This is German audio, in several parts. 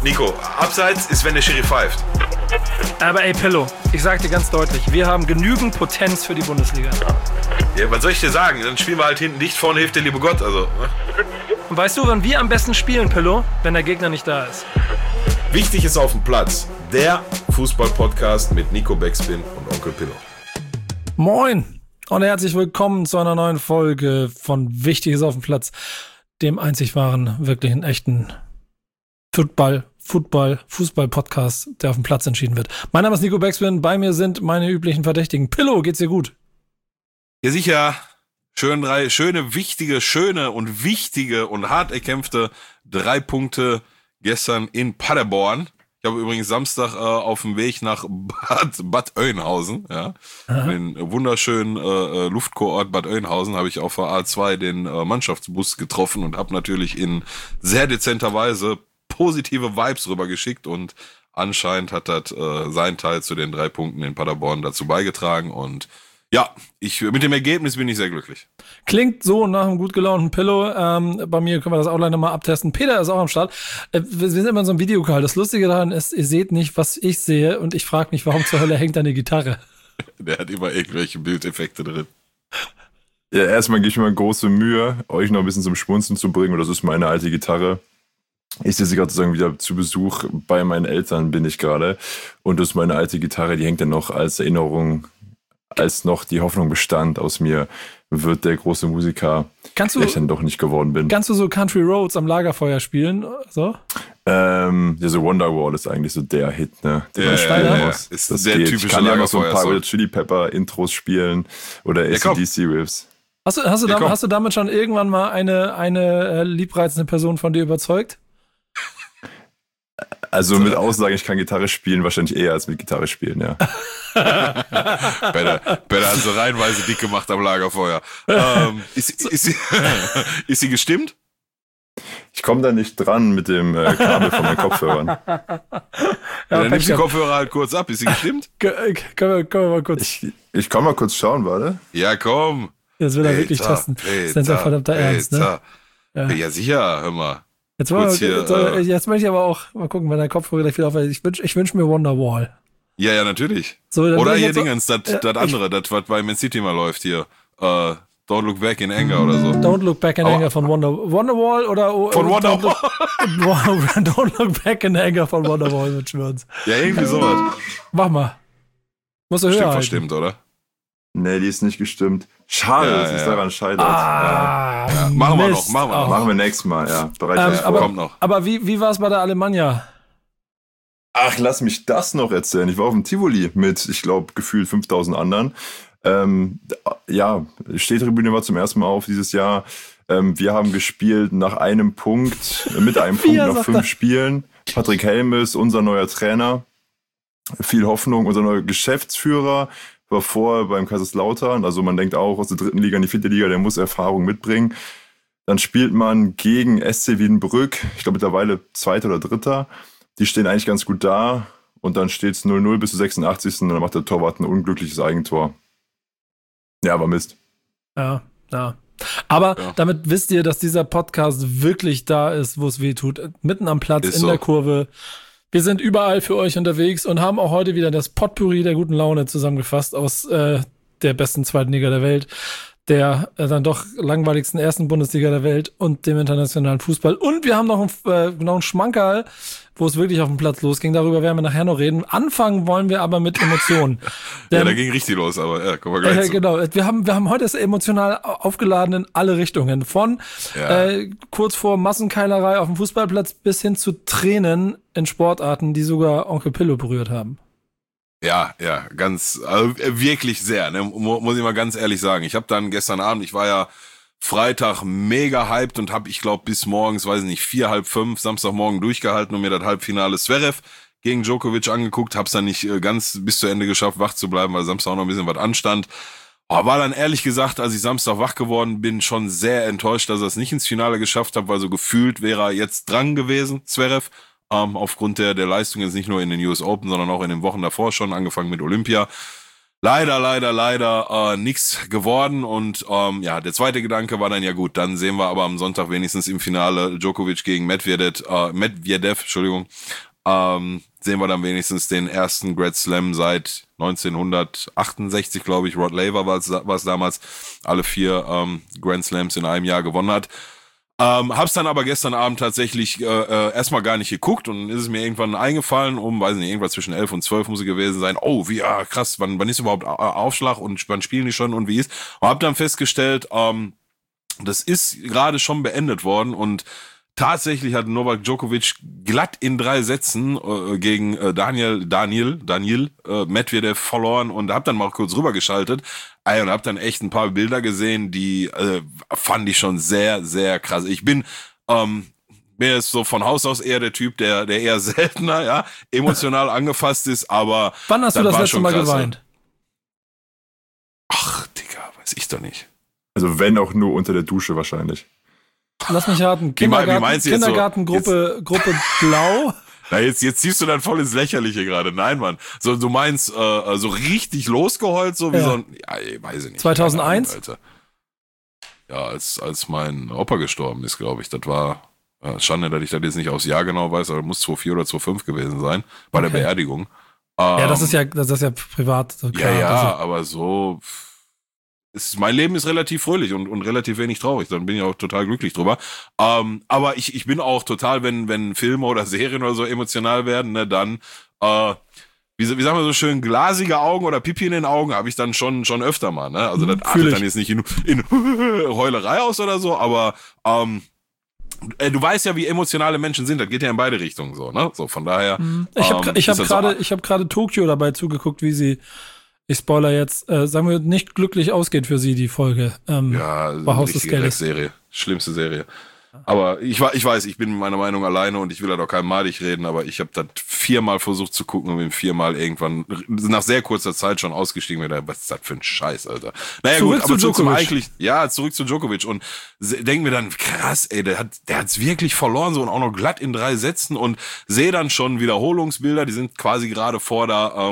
Nico, abseits ist, wenn der Schiri pfeift. Aber ey, Pillow, ich sag dir ganz deutlich, wir haben genügend Potenz für die Bundesliga. Ja, was soll ich dir sagen? Dann spielen wir halt hinten dicht, vorne hilft der liebe Gott. Also, ne? Und weißt du, wann wir am besten spielen, Pillow? Wenn der Gegner nicht da ist. Wichtig ist auf dem Platz. Der Fußball-Podcast mit Nico Backspin und Onkel Pillow. Moin und herzlich willkommen zu einer neuen Folge von Wichtiges auf dem Platz, dem einzig wahren, wirklichen, echten Fußball-Podcast, der auf dem Platz entschieden wird. Mein Name ist Nico Backspin, bei mir sind meine üblichen Verdächtigen. Pillow, geht's dir gut? Ja, sicher. Schöne, wichtige und hart erkämpfte 3 Punkte gestern in Paderborn. Ich habe übrigens Samstag auf dem Weg nach Bad Oeynhausen, ja, den wunderschönen Luftkurort Bad Oeynhausen, habe ich auf der A2 den Mannschaftsbus getroffen und habe natürlich in sehr dezenter Weise positive Vibes rübergeschickt und anscheinend hat das seinen Teil zu den 3 Punkten in Paderborn dazu beigetragen und ja, mit dem Ergebnis bin ich sehr glücklich. Klingt so nach einem gut gelaunten Pillow. Bei mir können wir das auch gleich nochmal abtesten. Peter ist auch am Start. Wir sind immer in so einem Videocall. Das Lustige daran ist, ihr seht nicht, was ich sehe und ich frage mich, warum zur Hölle hängt da eine Gitarre? Der hat immer irgendwelche Bildeffekte drin. Ja, erstmal gebe ich mir große Mühe, euch noch ein bisschen zum Schmunzeln zu bringen und das ist meine alte Gitarre. Ich sitze gerade sozusagen wieder zu Besuch bei meinen Eltern bin ich gerade und das ist meine alte Gitarre, die hängt dann noch als Erinnerung, als noch die Hoffnung bestand, aus mir wird der große Musiker, der ich dann doch nicht geworden bin. Kannst du so Country Roads am Lagerfeuer spielen? So? Ja, so Wonderwall ist eigentlich so der Hit, ne? Ja, ist das der typische Lagerfeuer. Ich kann ja noch so ein paar Red Chili Pepper Intros spielen oder AC/DC Riffs. Hast du damit schon irgendwann mal eine liebreizende Person von dir überzeugt? Also mit Aussagen, ich kann Gitarre spielen, wahrscheinlich eher als mit Gitarre spielen, ja. Peter hat so reihenweise dick gemacht am Lagerfeuer. Ist sie gestimmt? Ich komme da nicht dran mit dem Kabel von meinen Kopfhörern. Ja, dann nimmst du die Kopfhörer halt kurz ab. Ist sie gestimmt? Können wir mal kurz. Ich kann mal kurz schauen, warte. Ja, komm. Das will er wirklich testen. Das ist ja verdammter Ernst, ne? Ja, sicher, hör mal. Jetzt möchte ich aber auch mal gucken, wenn der Kopfhörer gleich wieder aufhört. Ich wünsch mir Wonderwall. Ja, natürlich. So, oder hier Dingens, das andere, das was bei Man City mal läuft hier. Don't Look Back in Anger oder so. Don't Look Back in Anger von Wonderwall oder von Wonderwall. Don't Look Back in Anger von Wonderwall mit Schwörens. Ja, irgendwie sowas. Mach mal. Musst du hören. Verstimmt, oder? Nee, die ist nicht gestimmt. Schade, dass es daran scheitert. Machen wir noch. Machen wir nächstes Mal, ja. Kommt noch. Aber wie war es bei der Alemannia? Ach, lass mich das noch erzählen. Ich war auf dem Tivoli mit, ich glaube, gefühlt 5000 anderen. Stehtribüne war zum ersten Mal auf dieses Jahr. Wir haben gespielt mit einem Punkt nach 5 Spielen. Patrick Helmes, unser neuer Trainer. Viel Hoffnung, unser neuer Geschäftsführer. War vorher beim Kaiserslautern, also man denkt auch aus der 3. Liga in die 4. Liga, der muss Erfahrung mitbringen. Dann spielt man gegen SC Wiedenbrück, ich glaube mittlerweile 2. oder 3. Die stehen eigentlich ganz gut da und dann steht es 0-0 bis zur 86. und dann macht der Torwart ein unglückliches Eigentor. Ja, aber Mist. Ja. Aber damit wisst ihr, dass dieser Podcast wirklich da ist, wo es weh tut. Mitten am Platz, in der Kurve. Wir sind überall für euch unterwegs und haben auch heute wieder das Potpourri der guten Laune zusammengefasst aus der besten 2. Liga der Welt, der dann doch langweiligsten 1. Bundesliga der Welt und dem internationalen Fußball. Und wir haben noch einen Schmankerl, wo es wirklich auf dem Platz losging. Darüber werden wir nachher noch reden. Anfangen wollen wir aber mit Emotionen. Ja, da ging richtig los, aber kommen wir gleich zu. Genau, wir haben heute das emotional aufgeladen in alle Richtungen. Von kurz vor Massenkeilerei auf dem Fußballplatz bis hin zu Tränen in Sportarten, die sogar Onkel Pillow berührt haben. Ja, wirklich sehr, ne? Muss ich mal ganz ehrlich sagen. Ich habe dann gestern Abend, ich war ja Freitag mega hyped und habe, ich glaube, bis morgens, 4, halb 5, Samstagmorgen durchgehalten und mir das Halbfinale Zverev gegen Djokovic angeguckt. Hab's dann nicht ganz bis zu Ende geschafft, wach zu bleiben, weil Samstag auch noch ein bisschen was anstand. War dann ehrlich gesagt, als ich Samstag wach geworden bin, schon sehr enttäuscht, dass er es nicht ins Finale geschafft hat, weil so gefühlt wäre er jetzt dran gewesen, Zverev. Aufgrund der Leistung jetzt nicht nur in den US Open, sondern auch in den Wochen davor schon, angefangen mit Olympia. leider nix geworden. Und der zweite Gedanke war dann, ja gut, dann sehen wir aber am Sonntag wenigstens im Finale Djokovic gegen Medvedev, sehen wir dann wenigstens den ersten Grand Slam seit 1968, glaube ich. Rod Laver war es damals, alle 4 Grand Slams in einem Jahr gewonnen hat. Hab's dann aber gestern Abend tatsächlich erstmal gar nicht geguckt und ist es mir irgendwann eingefallen, irgendwas zwischen 11 und 12 muss es gewesen sein. Oh, krass, wann ist überhaupt Aufschlag und wann spielen die schon und wie ist? Und hab dann festgestellt, das ist gerade schon beendet worden und tatsächlich hat Novak Djokovic glatt in 3 Sätzen gegen Daniil Medvedev verloren und hab dann mal kurz rübergeschaltet und hab dann echt ein paar Bilder gesehen, die fand ich schon sehr, sehr krass. Ich bin mir ist so von Haus aus eher der Typ, der eher seltener, emotional angefasst ist, aber wann hast du das letzte Mal geweint? Ach, Digga, weiß ich doch nicht. Also wenn auch nur unter der Dusche wahrscheinlich. Lass mich raten, Kindergartengruppe Blau. Na, jetzt ziehst du dann voll ins Lächerliche gerade. Nein, Mann. So, du meinst so richtig losgeheult, so wie so ein, weiß ich nicht. 2001? Alter. Ja, als mein Opa gestorben ist, glaube ich. Das war Schande, dass ich das jetzt nicht aufs Jahr genau weiß, aber muss 2004 oder 2005 gewesen sein, bei der Beerdigung. Das ist ja privat. So klar, aber so... mein Leben ist relativ fröhlich und relativ wenig traurig. Dann bin ich auch total glücklich drüber. Aber ich bin auch total, wenn Filme oder Serien oder so emotional werden, ne, dann, wie sagen wir so schön, glasige Augen oder Pipi in den Augen habe ich dann schon öfter mal. Ne? Also das artet dann jetzt nicht in Heulerei aus oder so, aber du weißt ja, wie emotionale Menschen sind. Das geht ja in beide Richtungen so. Ne? So von daher. Ich habe gerade Tokio dabei zugeguckt, wie sie ich spoiler jetzt, sagen wir, nicht glücklich ausgeht für sie, die Folge. War Haus des Geldes. Serie. Schlimmste Serie. Aber ich weiß, ich bin mit meiner Meinung alleine und ich will da doch keinem madig reden, aber ich habe das 4-mal versucht zu gucken und bin 4-mal irgendwann nach sehr kurzer Zeit schon ausgestiegen. Was ist das für ein Scheiß, Alter? Naja, zurück gut, aber zurück zu Djokovic und denken wir dann, krass, ey, der hat's wirklich verloren, so und auch noch glatt in 3 Sätzen und sehe dann schon Wiederholungsbilder, die sind quasi gerade vor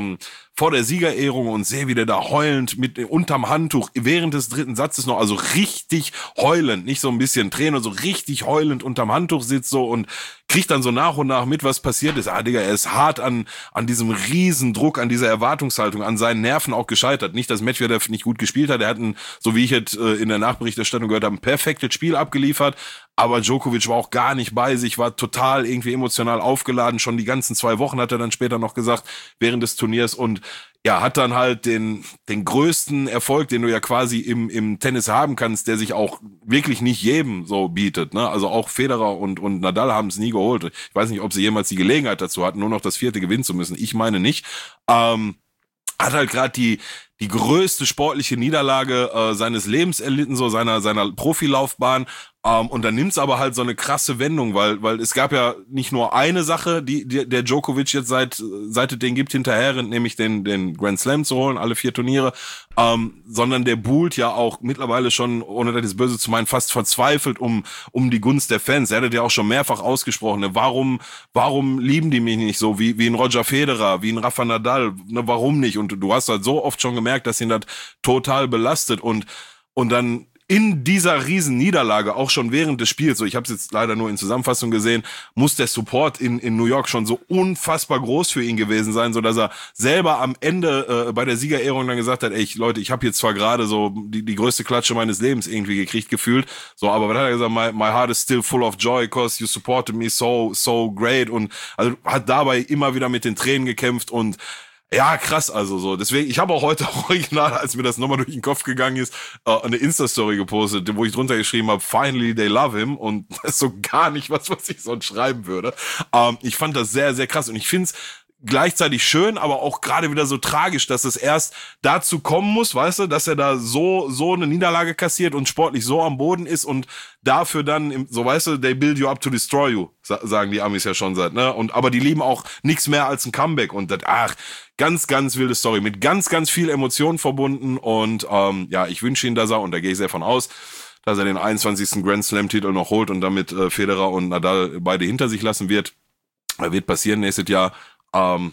der Siegerehrung und sehe, wie der da heulend unterm Handtuch während des 3. Satzes noch, also richtig heulend, nicht so ein bisschen Tränen, so richtig heulend unterm Handtuch sitzt so und kriegt dann so nach und nach mit, was passiert ist. Digga, er ist hart an diesem Riesendruck, an dieser Erwartungshaltung, an seinen Nerven auch gescheitert. Nicht, dass Medvedev nicht gut gespielt hat, er hat so wie ich jetzt in der Nachberichterstattung gehört habe, ein perfektes Spiel abgeliefert, aber Djokovic war auch gar nicht bei sich, war total irgendwie emotional aufgeladen, schon die ganzen 2 Wochen hat er dann später noch gesagt, während des Turniers und hat dann halt den größten Erfolg, den du ja quasi im Tennis haben kannst, der sich auch wirklich nicht jedem so bietet, ne? Also auch Federer und Nadal haben es nie geholt. Ich weiß nicht, ob sie jemals die Gelegenheit dazu hatten, nur noch das 4. gewinnen zu müssen. Ich meine nicht. Hat halt gerade die größte sportliche Niederlage seines Lebens erlitten, so seiner Profilaufbahn. Und dann nimmt's aber halt so eine krasse Wendung, weil es gab ja nicht nur eine Sache, die der Djokovic jetzt seit es den gibt hinterher rennt, nämlich den Grand Slam zu holen, alle 4 Turniere, sondern der buhlt ja auch mittlerweile schon, ohne das jetzt böse zu meinen, fast verzweifelt um die Gunst der Fans. Er hat ja auch schon mehrfach ausgesprochen, ne? Warum lieben die mich nicht so wie ein Roger Federer, wie ein Rafa Nadal, ne? Warum nicht? Und du hast halt so oft schon gemerkt, dass ihn das total belastet und dann in dieser riesen Niederlage, auch schon während des Spiels, so ich habe es jetzt leider nur in Zusammenfassung gesehen, muss der Support in New York schon so unfassbar groß für ihn gewesen sein, so dass er selber am Ende bei der Siegerehrung dann gesagt hat, ey Leute, ich habe jetzt zwar gerade so die größte Klatsche meines Lebens irgendwie gekriegt gefühlt, so, aber was hat er gesagt, my heart is still full of joy because you supported me so great und also hat dabei immer wieder mit den Tränen gekämpft und ja, krass, also so. Deswegen, ich habe auch heute original, als mir das nochmal durch den Kopf gegangen ist, eine Insta-Story gepostet, wo ich drunter geschrieben habe, finally they love him und das ist so gar nicht was ich sonst schreiben würde. Ich fand das sehr, sehr krass und ich find's gleichzeitig schön, aber auch gerade wieder so tragisch, dass es erst dazu kommen muss, weißt du, dass er da so eine Niederlage kassiert und sportlich so am Boden ist und dafür dann, so weißt du, they build you up to destroy you, sagen die Amis ja schon seit, ne? Aber die lieben auch nichts mehr als ein Comeback und das, ganz, ganz wilde Story, mit ganz, ganz viel Emotionen verbunden und ich wünsche ihm, dass er, und da gehe ich sehr von aus, dass er den 21. Grand Slam-Titel noch holt und damit Federer und Nadal beide hinter sich lassen wird. Das wird passieren nächstes Jahr.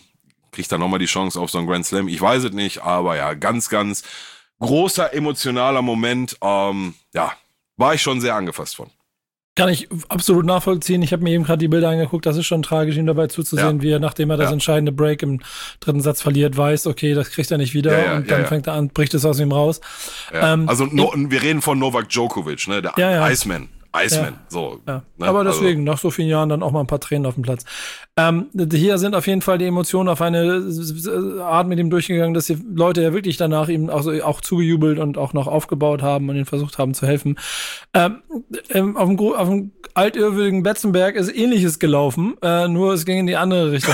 kriegt er nochmal die Chance auf so einen Grand Slam. Ich weiß es nicht, aber ja, ganz, ganz großer emotionaler Moment. War ich schon sehr angefasst von. Kann ich absolut nachvollziehen. Ich habe mir eben gerade die Bilder angeguckt. Das ist schon tragisch, ihm dabei zuzusehen, wie er, nachdem er das entscheidende Break im dritten Satz verliert, weiß, okay, das kriegt er nicht wieder. Und dann fängt er an, bricht es aus ihm raus. Ja. Wir reden von Novak Djokovic, ne? Der Iceman. So. Ja. Ne? Aber deswegen, nach so vielen Jahren dann auch mal ein paar Tränen auf dem Platz. Hier sind auf jeden Fall die Emotionen auf eine Art mit ihm durchgegangen, dass die Leute ja wirklich danach ihm auch zugejubelt und auch noch aufgebaut haben und ihn versucht haben zu helfen. Auf dem altehrwürdigen Betzenberg ist Ähnliches gelaufen, nur es ging in die andere Richtung.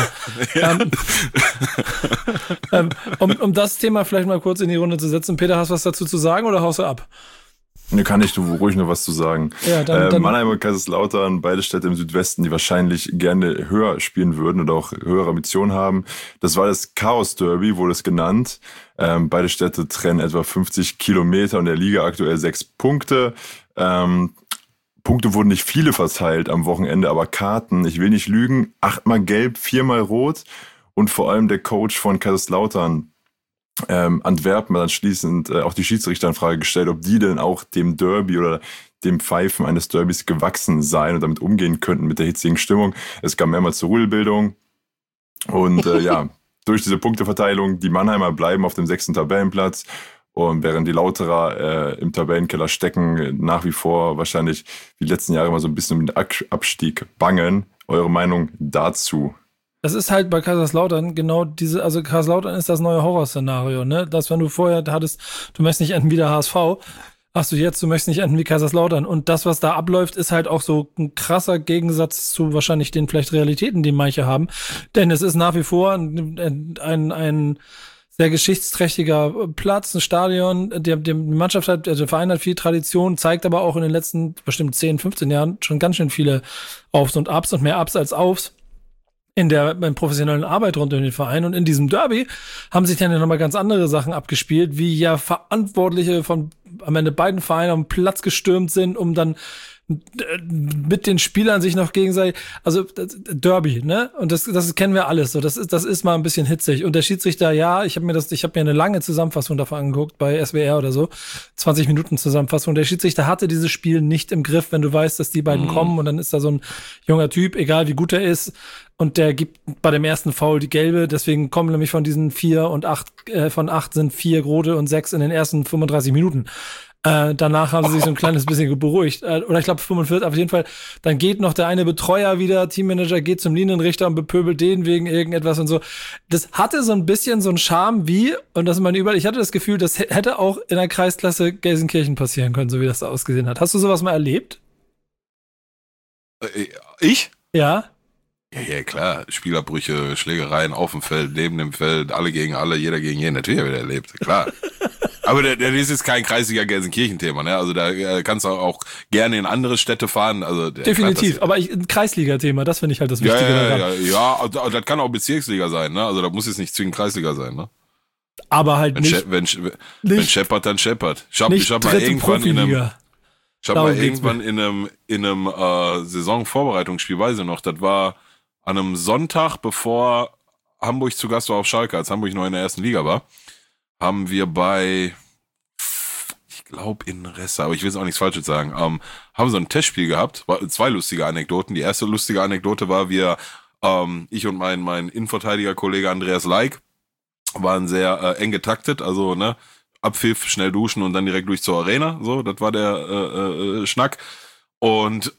Um das Thema vielleicht mal kurz in die Runde zu setzen. Peter, hast du was dazu zu sagen oder haust du ab? Ne, kann ich ruhig noch was zu sagen. Ja, dann Mannheim und Kaiserslautern, beide Städte im Südwesten, die wahrscheinlich gerne höher spielen würden oder auch höhere Ambitionen haben. Das war das Chaos Derby, wurde es genannt. Beide Städte trennen etwa 50 Kilometer und der Liga aktuell 6 Punkte. Punkte wurden nicht viele verteilt am Wochenende, aber Karten, ich will nicht lügen, 8-mal gelb, 4-mal rot und vor allem der Coach von Kaiserslautern, Antwerpen, hat anschließend auch die Schiedsrichter in Frage gestellt, ob die denn auch dem Derby oder dem Pfeifen eines Derbys gewachsen seien und damit umgehen könnten mit der hitzigen Stimmung. Es kam mehrmals zur Rudelbildung und durch diese Punkteverteilung, die Mannheimer bleiben auf dem 6. Tabellenplatz und während die Lauterer im Tabellenkeller stecken, nach wie vor wahrscheinlich wie die letzten Jahre mal so ein bisschen mit Abstieg bangen. Eure Meinung dazu? Das ist halt bei Kaiserslautern genau also Kaiserslautern ist das neue Horrorszenario, ne? Dass wenn du vorher hattest, du möchtest nicht enden wie der HSV, hast du jetzt, du möchtest nicht enden wie Kaiserslautern. Und das, was da abläuft, ist halt auch so ein krasser Gegensatz zu wahrscheinlich den vielleicht Realitäten, die manche haben. Denn es ist nach wie vor ein sehr geschichtsträchtiger Platz, ein Stadion. Die Mannschaft hat, also der Verein hat viel Tradition, zeigt aber auch in den letzten bestimmt 10, 15 Jahren schon ganz schön viele Aufs und Ups und mehr Ups als Aufs in der professionellen Arbeit rund um den Verein. Und in diesem Derby haben sich dann ja nochmal ganz andere Sachen abgespielt, wie ja Verantwortliche von am Ende beiden Vereinen auf den Platz gestürmt sind, um dann mit den Spielern sich noch gegenseitig, also Derby, ne? Und das kennen wir alles. So, das ist mal ein bisschen hitzig. Und der Schiedsrichter, ich habe mir eine lange Zusammenfassung davon angeguckt bei SWR oder so, 20 Minuten Zusammenfassung. Der Schiedsrichter hatte dieses Spiel nicht im Griff, wenn du weißt, dass die beiden kommen und dann ist da so ein junger Typ, egal wie gut er ist, und der gibt bei dem ersten Foul die gelbe. Deswegen kommen nämlich von diesen 4 und 8 von 8 sind 4 rote und 6 in den ersten 35 Minuten. Danach haben sie sich so ein kleines bisschen beruhigt. Oder ich glaube 45, auf jeden Fall. Dann geht noch der eine Betreuer wieder, Teammanager geht zum Linienrichter und bepöbelt den wegen irgendetwas und so. Das hatte so ein bisschen so einen Charme wie, und das ist mein ich hatte das Gefühl, das hätte auch in der Kreisklasse Gelsenkirchen passieren können, so wie das da ausgesehen hat. Hast du sowas mal erlebt? Ich? Ja. Ja, klar. Spielerbrüche, Schlägereien auf dem Feld, neben dem Feld, alle gegen alle, jeder gegen jeden. Natürlich habe ich das erlebt, klar. Aber das ist jetzt kein kreisliga Gelsenkirchen-Thema, ne? Also da kannst du auch gerne in andere Städte fahren. Also definitiv, aber ein Kreisliga-Thema, das finde ich halt das Wichtige daran. Ja, das kann auch Bezirksliga sein, ne? Also da muss jetzt nicht zwingend Kreisliga sein, ne? Aber halt wenn scheppert, dann scheppert. Ich hab mal irgendwann in einem Saisonvorbereitungsspiel, weiß ich noch, das war an einem Sonntag, bevor Hamburg zu Gast war auf Schalke, als Hamburg noch in der ersten Liga war, haben wir ich glaube in Ressa, aber ich will jetzt auch nichts Falsches sagen, haben so ein Testspiel gehabt, 2 lustige Anekdoten. Die erste lustige Anekdote war, ich und mein Innenverteidiger-Kollege Andreas Leik waren sehr eng getaktet, also ne, Abpfiff, schnell duschen und dann direkt durch zur Arena, so, das war der Schnack. Und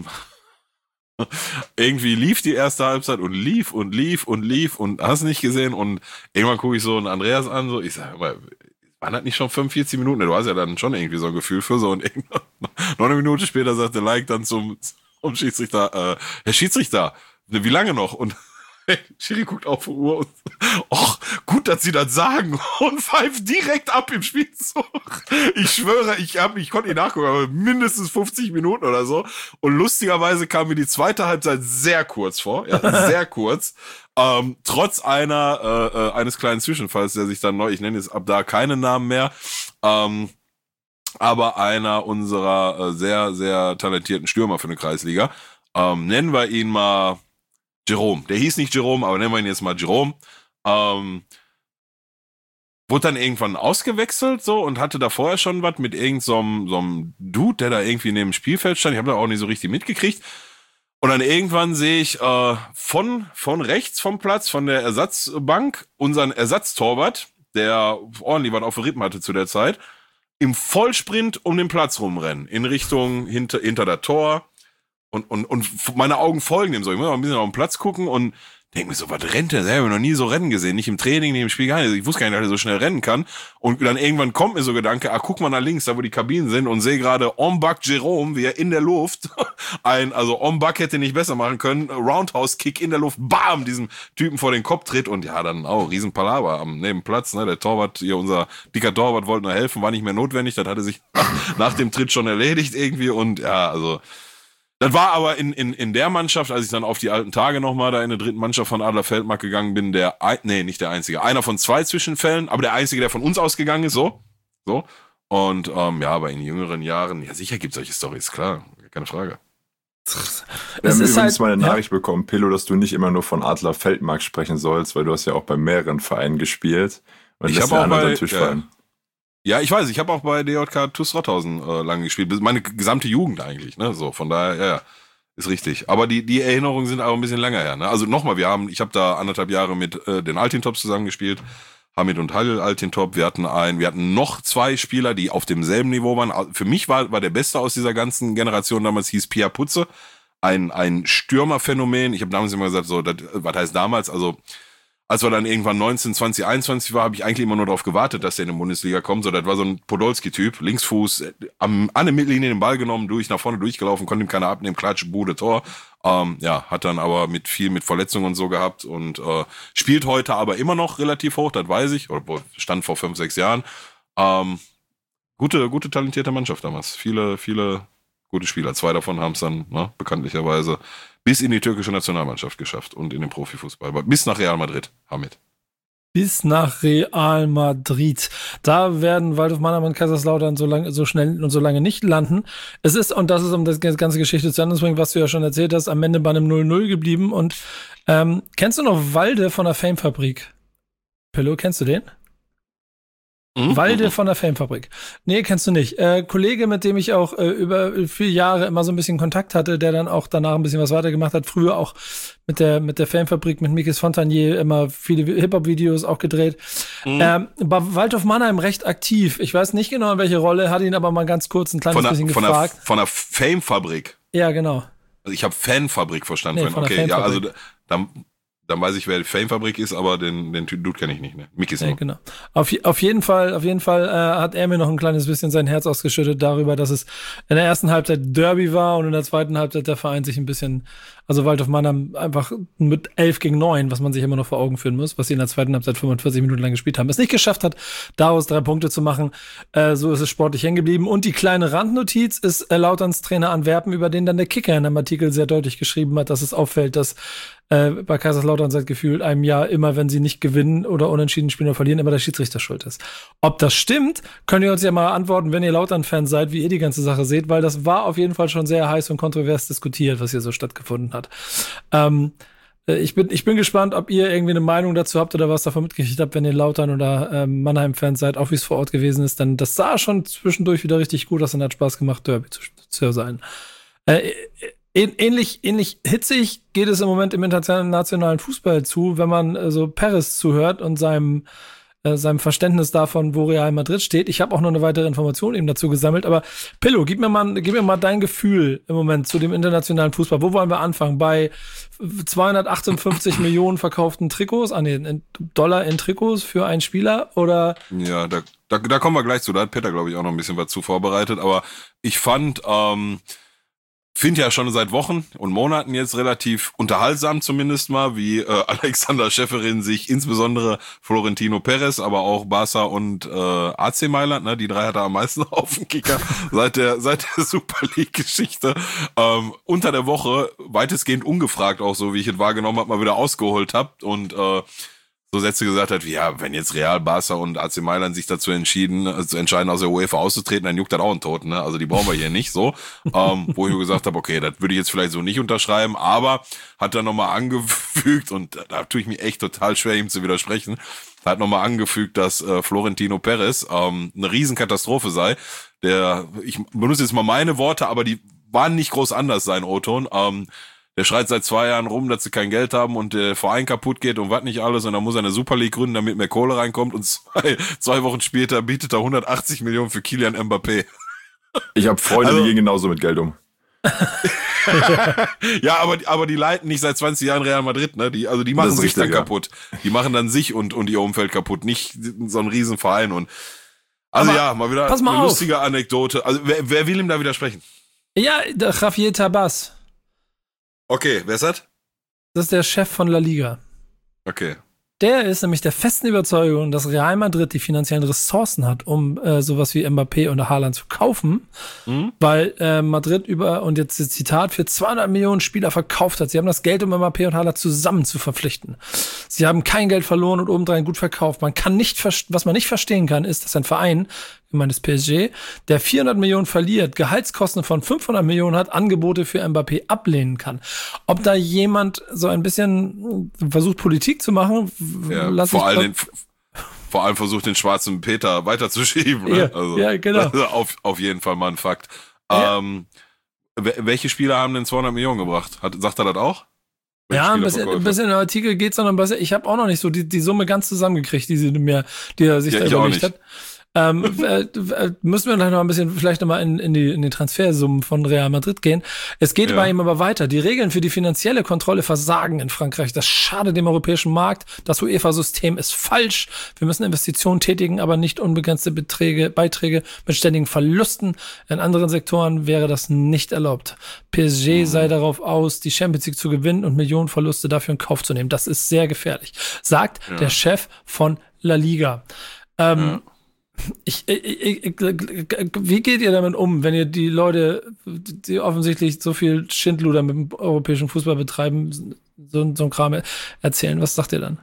irgendwie lief die erste Halbzeit und lief und hast nicht gesehen und irgendwann gucke ich so einen Andreas an, so, ich sag, aber waren das nicht schon 45 Minuten? Du hast ja dann schon irgendwie so ein Gefühl für so, und noch eine Minute später sagt der Like dann zum Schiedsrichter, Herr Schiedsrichter, wie lange noch? Und Schiri guckt auf die Uhr und gut, dass sie das sagen, und pfeift direkt ab im Spielzug. Ich schwöre, ich konnte nicht nachgucken, aber mindestens 50 Minuten oder so. Und lustigerweise kam mir die zweite Halbzeit sehr kurz vor, sehr kurz. Trotz eines kleinen Zwischenfalls, der sich dann ich nenne jetzt ab da keine Namen mehr, aber einer unserer sehr, sehr talentierten Stürmer für eine Kreisliga, nennen wir ihn mal Jerome. Der hieß nicht Jerome, aber nennen wir ihn jetzt mal Jerome. Wurde dann irgendwann ausgewechselt so und hatte da vorher schon was mit so einem Dude, der da irgendwie neben dem Spielfeld stand. Ich habe da auch nicht so richtig mitgekriegt. Und dann irgendwann sehe ich von rechts vom Platz, von der Ersatzbank, unseren Ersatztorwart, der ordentlich was auf den Rippen hatte zu der Zeit, im Vollsprint um den Platz rumrennen, in Richtung hinter der Tor. Und meine Augen folgen dem so. Ich muss mal ein bisschen auf den Platz gucken und denke mir so, was rennt der? Ich habe noch nie so rennen gesehen. Nicht im Training, nicht im Spiel, gar nicht. Ich wusste gar nicht, dass er so schnell rennen kann. Und dann irgendwann kommt mir so Gedanke, guck mal nach links, da wo die Kabinen sind und sehe gerade Ombak Jerome, wie er in der Luft also Ombak hätte nicht besser machen können, Roundhouse-Kick in der Luft, bam, diesem Typen vor den Kopf tritt und ja, dann auch Riesenpalaver am Nebenplatz, ne, der Torwart, hier unser dicker Torwart wollte nur helfen, war nicht mehr notwendig, das hatte sich nach dem Tritt schon erledigt irgendwie und ja, also das war aber in der Mannschaft, als ich dann auf die alten Tage nochmal da in der dritten Mannschaft von Adler Feldmark gegangen bin, nicht der Einzige, einer von 2 Zwischenfällen, aber der Einzige, der von uns ausgegangen ist, so. Und ja, aber in jüngeren Jahren, ja sicher gibt es solche Storys, klar, keine Frage. Wir haben übrigens mal eine Nachricht bekommen, Pillow, dass du nicht immer nur von Adler Feldmark sprechen sollst, weil du hast ja auch bei mehreren Vereinen gespielt. Und ich habe auch bei Ja, ich weiß, ich habe auch bei DJK TuS Rothausen lange gespielt. Meine gesamte Jugend eigentlich, ne? So, von daher, ja, ist richtig. Aber die Erinnerungen sind auch ein bisschen länger her, ne? Also nochmal, ich habe da 1,5 Jahre mit den Altintops zusammengespielt. Hamid und Halil Altintop. Wir hatten noch 2 Spieler, die auf demselben Niveau waren. Für mich war der Beste aus dieser ganzen Generation damals, hieß Pia Putze. Ein Stürmerphänomen. Ich habe damals immer gesagt, so, was heißt damals? Also, als wir dann irgendwann 19, 20, 21 war, habe ich eigentlich immer nur darauf gewartet, dass der in die Bundesliga kommt. So, das war so ein Podolski-Typ, Linksfuß, an der Mittellinie den Ball genommen, nach vorne durchgelaufen, konnte ihm keiner abnehmen, Klatsch, Bude, Tor. Hat dann aber mit Verletzungen und so gehabt und spielt heute aber immer noch relativ hoch, das weiß ich, oder stand vor 5, 6 Jahren. Gute, talentierte Mannschaft damals. Viele gute Spieler. 2 davon haben es dann, bekanntlicherweise bis in die türkische Nationalmannschaft geschafft und in den Profifußball. Bis nach Real Madrid, Hamid. Bis nach Real Madrid. Da werden Waldhof Mannheim und Kaiserslautern so schnell und so lange nicht landen. Es ist, und das ist, um das ganze Geschichte zu Ende zu bringen, was du ja schon erzählt hast, am Ende bei einem 0-0 geblieben. Und kennst du noch Walde von der Fame-Fabrik? Pillow, kennst du den? Walde von der Fame-Fabrik. Nee, kennst du nicht. Kollege, mit dem ich auch über viele Jahre immer so ein bisschen Kontakt hatte, der dann auch danach ein bisschen was weitergemacht hat. Früher auch mit der Fame-Fabrik, mit Mikis Fontanier immer viele Hip-Hop-Videos auch gedreht. Bei Waldhof Mannheim recht aktiv. Ich weiß nicht genau, in welche Rolle, hatte ihn aber mal ganz kurz ein kleines bisschen gefragt. Von der Fame-Fabrik? Ja, genau. Also ich habe Fan-Fabrik verstanden. Nee, von okay, ja, also dann weiß ich, wer die Fame-Fabrik ist, aber den Dude kenne ich nicht, ne? Mickey ist noch. Genau. Auf jeden Fall hat er mir noch ein kleines bisschen sein Herz ausgeschüttet darüber, dass es in der ersten Halbzeit Derby war und in der zweiten Halbzeit der Verein sich ein bisschen, also Waldhof Mannheim einfach mit 11-9, was man sich immer noch vor Augen führen muss, was sie in der zweiten Halbzeit 45 Minuten lang gespielt haben, es nicht geschafft hat, daraus 3 Punkte zu machen. So ist es sportlich hängen geblieben. Und die kleine Randnotiz ist Lauterns Trainer Antwerpen, über den dann der Kicker in einem Artikel sehr deutlich geschrieben hat, dass es auffällt, dass bei Kaiserslautern seit gefühlt einem Jahr immer, wenn sie nicht gewinnen oder unentschieden spielen oder verlieren, immer der Schiedsrichter schuld ist. Ob das stimmt, könnt ihr uns ja mal antworten, wenn ihr Lautern-Fans seid, wie ihr die ganze Sache seht, weil das war auf jeden Fall schon sehr heiß und kontrovers diskutiert, was hier so stattgefunden hat. Ich bin gespannt, ob ihr irgendwie eine Meinung dazu habt oder was davon mitgekriegt habt, wenn ihr Lautern oder Mannheim-Fans seid, auch wie es vor Ort gewesen ist, denn das sah schon zwischendurch wieder richtig gut aus und hat Spaß gemacht, Derby zu sein. Ähnlich hitzig geht es im Moment im internationalen Fußball zu, wenn man so Perez zuhört und seinem Verständnis davon, wo Real Madrid steht. Ich habe auch noch eine weitere Information eben dazu gesammelt, aber Pillow, gib mir mal dein Gefühl im Moment zu dem internationalen Fußball. Wo wollen wir anfangen? Bei 258 Millionen verkauften Trikots, Dollar in Trikots für einen Spieler oder? Ja, da kommen wir gleich zu. Da hat Peter, glaube ich, auch noch ein bisschen was zu vorbereitet, aber ich finde ja schon seit Wochen und Monaten jetzt relativ unterhaltsam zumindest mal, wie Alexander Schäferin sich insbesondere Florentino Perez, aber auch Barca und AC Mailand, ne, die 3 hat er am meisten auf dem Kicker seit der Super League-Geschichte, unter der Woche weitestgehend ungefragt auch so, wie ich es wahrgenommen habe, mal wieder ausgeholt habt und so Sätze gesagt hat, wie ja, wenn jetzt Real, Barca und AC Mailand sich dazu entscheiden, aus der UEFA auszutreten, dann juckt das auch einen Toten, ne? Also die brauchen wir hier nicht so. Wo ich mir gesagt habe, okay, das würde ich jetzt vielleicht so nicht unterschreiben, aber hat dann nochmal angefügt, und da tue ich mich echt total schwer, ihm zu widersprechen, hat nochmal angefügt, dass Florentino Perez eine Riesenkatastrophe sei. Ich benutze jetzt mal meine Worte, aber die waren nicht groß anders, sein O-Ton. Der schreit seit 2 Jahren rum, dass sie kein Geld haben und der Verein kaputt geht und was nicht alles, und dann muss er eine Super League gründen, damit mehr Kohle reinkommt, und zwei Wochen später bietet er 180 Millionen für Kylian Mbappé. Ich habe Freunde, die gehen genauso mit Geld um. Ja, aber die leiten nicht seit 20 Jahren Real Madrid, ne? Die machen sich dann kaputt. Die machen dann sich und ihr Umfeld kaputt, nicht so ein Riesenverein. Und also aber, ja, mal wieder eine lustige Anekdote. Also wer will ihm da widersprechen? Ja, der Javier Tebas. Okay, wer ist das? Das ist der Chef von La Liga. Okay. Der ist nämlich der festen Überzeugung, dass Real Madrid die finanziellen Ressourcen hat, um sowas wie Mbappé und Haaland zu kaufen, weil Madrid und jetzt das Zitat, für 200 Millionen Spieler verkauft hat. Sie haben das Geld, um Mbappé und Haaland zusammen zu verpflichten. Sie haben kein Geld verloren und obendrein gut verkauft. Was man nicht verstehen kann, ist, dass ein Verein, ich meine das PSG, der 400 Millionen verliert, Gehaltskosten von 500 Millionen hat, Angebote für Mbappé ablehnen kann. Ob da jemand so ein bisschen versucht, Politik zu machen, ja, vor allem versucht, den schwarzen Peter weiterzuschieben. Ne? Ja, also, ja, genau. Also auf jeden Fall mal ein Fakt. Ja. Welche Spieler haben denn 200 Millionen gebracht? Sagt er das auch? Ja, ein bisschen im Artikel geht's noch ein bisschen. Ich habe auch noch nicht so die Summe ganz zusammengekriegt, die er sich da überlegt hat. Müssen wir gleich noch ein bisschen vielleicht nochmal in die Transfersummen von Real Madrid gehen. Es geht bei ihm aber weiter. Die Regeln für die finanzielle Kontrolle versagen in Frankreich. Das schadet dem europäischen Markt. Das UEFA-System ist falsch. Wir müssen Investitionen tätigen, aber nicht unbegrenzte Beiträge mit ständigen Verlusten. In anderen Sektoren wäre das nicht erlaubt. PSG sei darauf aus, die Champions League zu gewinnen und Millionenverluste dafür in Kauf zu nehmen. Das ist sehr gefährlich, sagt der Chef von La Liga. Wie geht ihr damit um, wenn ihr die Leute, die offensichtlich so viel Schindluder mit dem europäischen Fußball betreiben, so ein Kram erzählen? Was sagt ihr dann?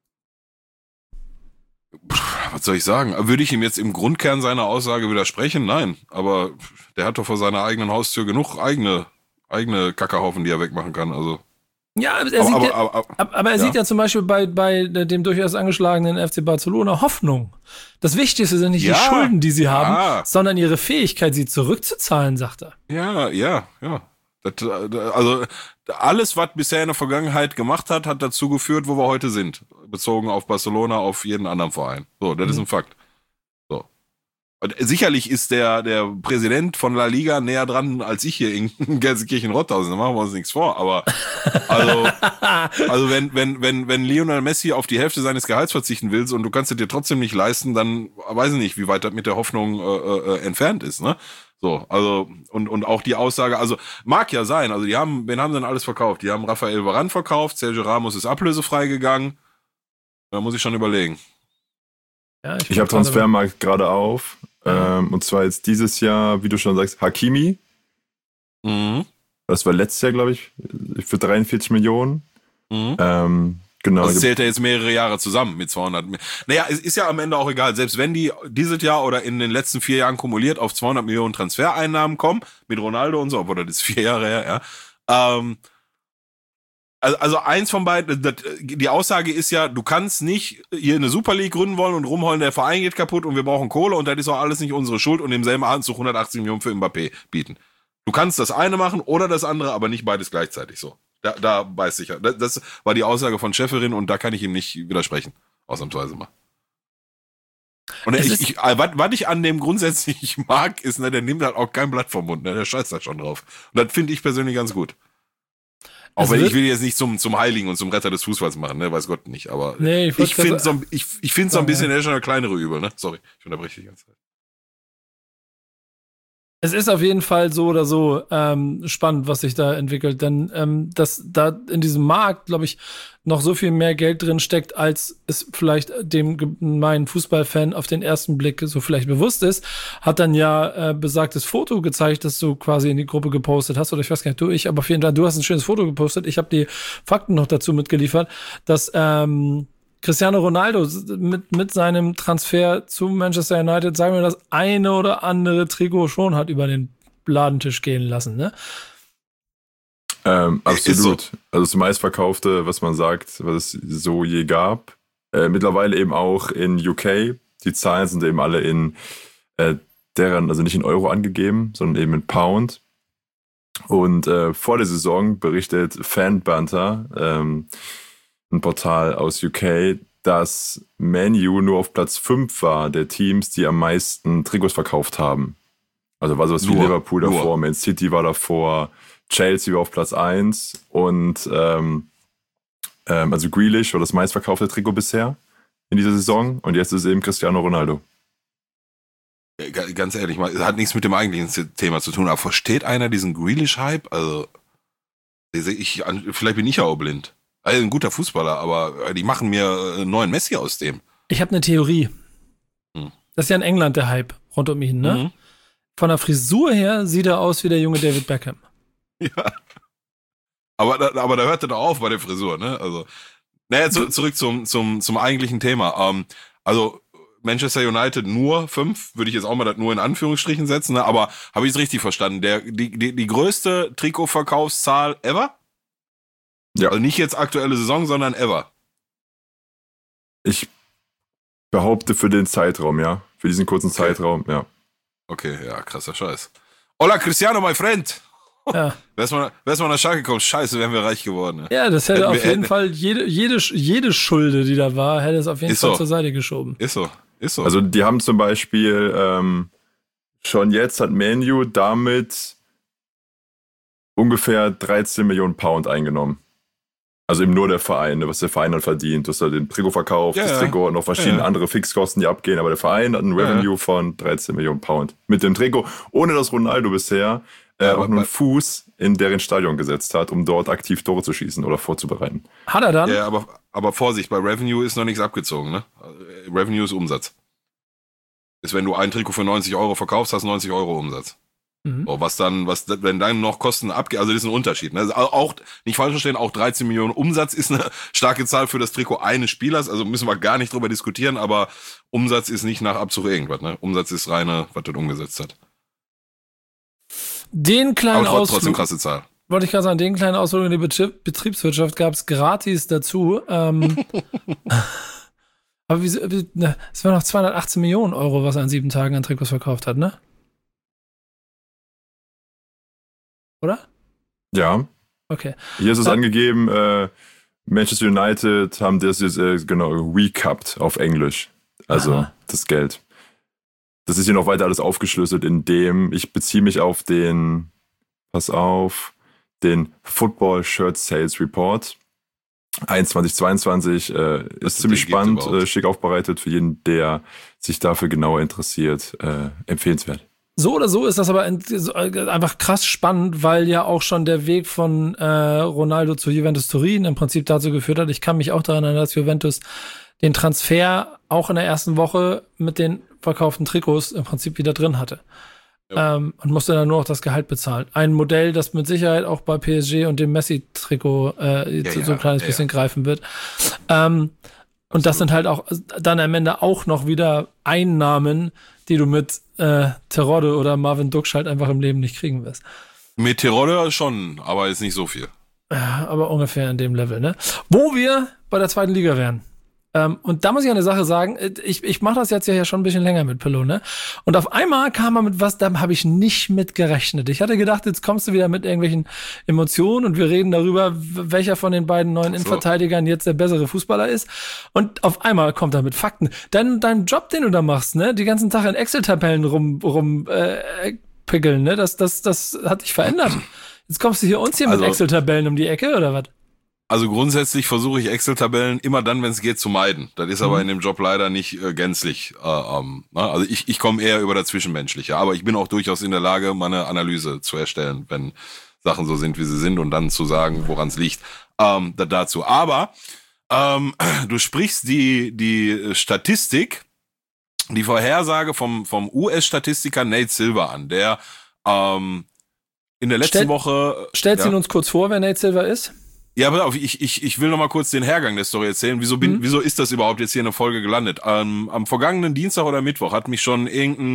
Was soll ich sagen? Würde ich ihm jetzt im Grundkern seiner Aussage widersprechen? Nein. Aber der hat doch vor seiner eigenen Haustür genug eigene Kackerhaufen, die er wegmachen kann. Also. Ja, aber er sieht ja zum Beispiel bei dem durchaus angeschlagenen FC Barcelona Hoffnung. Das Wichtigste sind nicht die Schulden, die sie haben, sondern ihre Fähigkeit, sie zurückzuzahlen, sagt er. Ja. Also alles, was bisher in der Vergangenheit gemacht hat dazu geführt, wo wir heute sind. Bezogen auf Barcelona, auf jeden anderen Verein. So, das ist ein Fakt. So. Und sicherlich ist der Präsident von La Liga näher dran als ich hier in Gelsenkirchen-Rotterdam. Da machen wir uns nichts vor. Aber also wenn Lionel Messi auf die Hälfte seines Gehalts verzichten willst und du kannst es dir trotzdem nicht leisten, dann weiß ich nicht, wie weit das mit der Hoffnung entfernt ist, ne? So, also und auch die Aussage, also mag ja sein, also wen haben sie denn alles verkauft? Die haben Rafael Varane verkauft, Sergio Ramos ist ablösefrei gegangen. Da muss ich schon überlegen. Ja, ich habe Transfermarkt gerade auf. Und zwar jetzt dieses Jahr, wie du schon sagst, Hakimi. Das war letztes Jahr, glaube ich, für 43 Millionen. Genau. Das zählt ja jetzt mehrere Jahre zusammen mit 200. Naja, es ist ja am Ende auch egal, selbst wenn die dieses Jahr oder in den letzten 4 Jahren kumuliert auf 200 Millionen Transfereinnahmen kommen, mit Ronaldo und so, obwohl das ist 4 Jahre her, ja. Also eins von beiden, die Aussage ist ja, du kannst nicht hier eine Super League gründen wollen und rumheulen, der Verein geht kaputt und wir brauchen Kohle und das ist auch alles nicht unsere Schuld und im selben Atemzug 180 Millionen für Mbappé bieten. Du kannst das eine machen oder das andere, aber nicht beides gleichzeitig so. Da weiß ich ja. Das war die Aussage von Schäferin und da kann ich ihm nicht widersprechen. Ausnahmsweise mal. Und was ich an dem grundsätzlich mag, ist, ne, der nimmt halt auch kein Blatt vom Mund, ne, der scheißt da schon drauf. Und das finde ich persönlich ganz gut. Auch wenn ich will jetzt nicht zum Heiligen und zum Retter des Fußballs machen, ne, weiß Gott nicht, aber nee, ich finde so ein bisschen, der ist schon eine kleinere Übel, ne? Sorry, ich unterbreche die ganze Zeit. Es ist auf jeden Fall so oder so spannend, was sich da entwickelt, denn dass da in diesem Markt, glaube ich, noch so viel mehr Geld drin steckt, als es vielleicht dem gemeinen Fußballfan auf den ersten Blick so vielleicht bewusst ist, hat dann ja besagtes Foto gezeigt, das du quasi in die Gruppe gepostet hast, oder ich weiß gar nicht, aber auf jeden Fall, du hast ein schönes Foto gepostet, ich habe die Fakten noch dazu mitgeliefert, dass Cristiano Ronaldo mit seinem Transfer zu Manchester United, sagen wir, das eine oder andere Trikot schon hat über den Ladentisch gehen lassen, ne? Absolut. So. Also das meistverkaufte, was man sagt, was es so je gab. Mittlerweile eben auch in UK. Die Zahlen sind eben alle in also nicht in Euro angegeben, sondern eben in Pound. Und vor der Saison berichtet Fanbanter, ein Portal aus UK, dass Man U nur auf Platz 5 war der Teams, die am meisten Trikots verkauft haben. Also war sowas wie Liverpool davor, Man City war davor, Chelsea war auf Platz 1 und also Grealish war das meistverkaufte Trikot bisher in dieser Saison und jetzt ist es eben Cristiano Ronaldo. Ganz ehrlich, hat nichts mit dem eigentlichen Thema zu tun, aber versteht einer diesen Grealish-Hype? Also, vielleicht bin ich ja auch blind. Also ein guter Fußballer, aber die machen mir einen neuen Messi aus dem. Ich habe eine Theorie. Das ist ja in England der Hype rund um ihn, ne? Von der Frisur her sieht er aus wie der junge David Beckham. Ja. Aber da hört er doch auf bei der Frisur, ne? Also, naja, zurück zum eigentlichen Thema. Also, Manchester United nur 5, würde ich jetzt auch mal das nur in Anführungsstrichen setzen, ne? Aber habe ich es richtig verstanden? Die größte Trikotverkaufszahl ever? Ja. Also nicht jetzt aktuelle Saison, sondern ever. Ich behaupte für den Zeitraum, ja. Für diesen kurzen Zeitraum, ja. Okay, ja, krasser Scheiß. Hola Cristiano, my friend. Ja. Wär's mal nach Schalke gekommen, scheiße, wären wir reich geworden. Ja, das hätte auf jeden Fall jede Schulde, die da war, hätte es auf jeden Fall zur Seite geschoben. Ist so. Also die haben zum Beispiel schon jetzt hat Man U damit ungefähr 13 Millionen Pound eingenommen. Also eben nur der Verein, was der Verein dann verdient. Du hast halt den Trikot verkauft, das Trikot und noch verschiedene andere Fixkosten, die abgehen. Aber der Verein hat ein Revenue von 13 Millionen Pound mit dem Trikot, ohne dass Ronaldo bisher auch nur einen Fuß in deren Stadion gesetzt hat, um dort aktiv Tore zu schießen oder vorzubereiten. Hat er dann? Ja, aber Vorsicht, bei Revenue ist noch nichts abgezogen, ne? Revenue ist Umsatz. Ist, wenn du ein Trikot für 90 Euro verkaufst, hast du 90 Euro Umsatz. So, wenn dann noch Kosten abgehen, also das ist ein Unterschied. Ne? Also auch, nicht falsch verstehen, auch 13 Millionen Umsatz ist eine starke Zahl für das Trikot eines Spielers, also müssen wir gar nicht drüber diskutieren, aber Umsatz ist nicht nach Abzug irgendwas, ne? Umsatz ist reine, was das umgesetzt hat. Den kleinen aber trotzdem krasse Zahl. Wollte ich gerade sagen, den kleinen Ausflug in die Betriebswirtschaft gab es gratis dazu. Aber es waren noch 218 Millionen Euro, was er an 7 Tagen an Trikots verkauft hat, ne? Oder? Ja. Okay. Hier ist es angegeben, Manchester United haben das jetzt recapped auf Englisch. Also das Geld. Das ist hier noch weiter alles aufgeschlüsselt, indem ich beziehe mich auf den Football Shirt Sales Report. 2022 ist ziemlich spannend, schick aufbereitet für jeden, der sich dafür genauer interessiert. Empfehlenswert. So oder so ist das aber einfach krass spannend, weil ja auch schon der Weg von Ronaldo zu Juventus Turin im Prinzip dazu geführt hat. Ich kann mich auch daran erinnern, dass Juventus den Transfer auch in der ersten Woche mit den verkauften Trikots im Prinzip wieder drin hatte. Ja. Und musste dann nur noch das Gehalt bezahlen. Ein Modell, das mit Sicherheit auch bei PSG und dem Messi-Trikot so ein kleines bisschen greifen wird. Und das sind halt auch dann am Ende auch noch wieder Einnahmen, die du mit Terodde oder Marvin Duksch halt einfach im Leben nicht kriegen wirst. Mit Terodde schon, aber ist nicht so viel. Ja, aber ungefähr in dem Level, ne? Wo wir bei der 2. Liga wären. Und da muss ich eine Sache sagen, ich mache das jetzt ja schon ein bisschen länger mit Pillow, ne? Und auf einmal kam er mit was, da habe ich nicht mit gerechnet. Ich hatte gedacht, jetzt kommst du wieder mit irgendwelchen Emotionen und wir reden darüber, welcher von den beiden neuen Innenverteidigern jetzt der bessere Fußballer ist. Und auf einmal kommt er mit Fakten. Dein Job, den du da machst, ne? Die ganzen Tag in Excel-Tabellen rumpickeln, ne? Das hat dich verändert. Jetzt kommst du uns hier mit Excel-Tabellen um die Ecke, oder was? Also grundsätzlich versuche ich Excel-Tabellen immer dann, wenn es geht, zu meiden. Das ist aber in dem Job leider nicht gänzlich. Also ich komme eher über das Zwischenmenschliche. Aber ich bin auch durchaus in der Lage, meine Analyse zu erstellen, wenn Sachen so sind, wie sie sind und dann zu sagen, woran es liegt. Dazu. Aber du sprichst die Statistik, die Vorhersage vom US-Statistiker Nate Silver an, der in der letzten Woche... Stellst du ihn uns kurz vor, wer Nate Silver ist? Ja, pass auf, ich will noch mal kurz den Hergang der Story erzählen. Wieso ist das überhaupt jetzt hier in der Folge gelandet? Am vergangenen Dienstag oder Mittwoch hat mich schon irgendein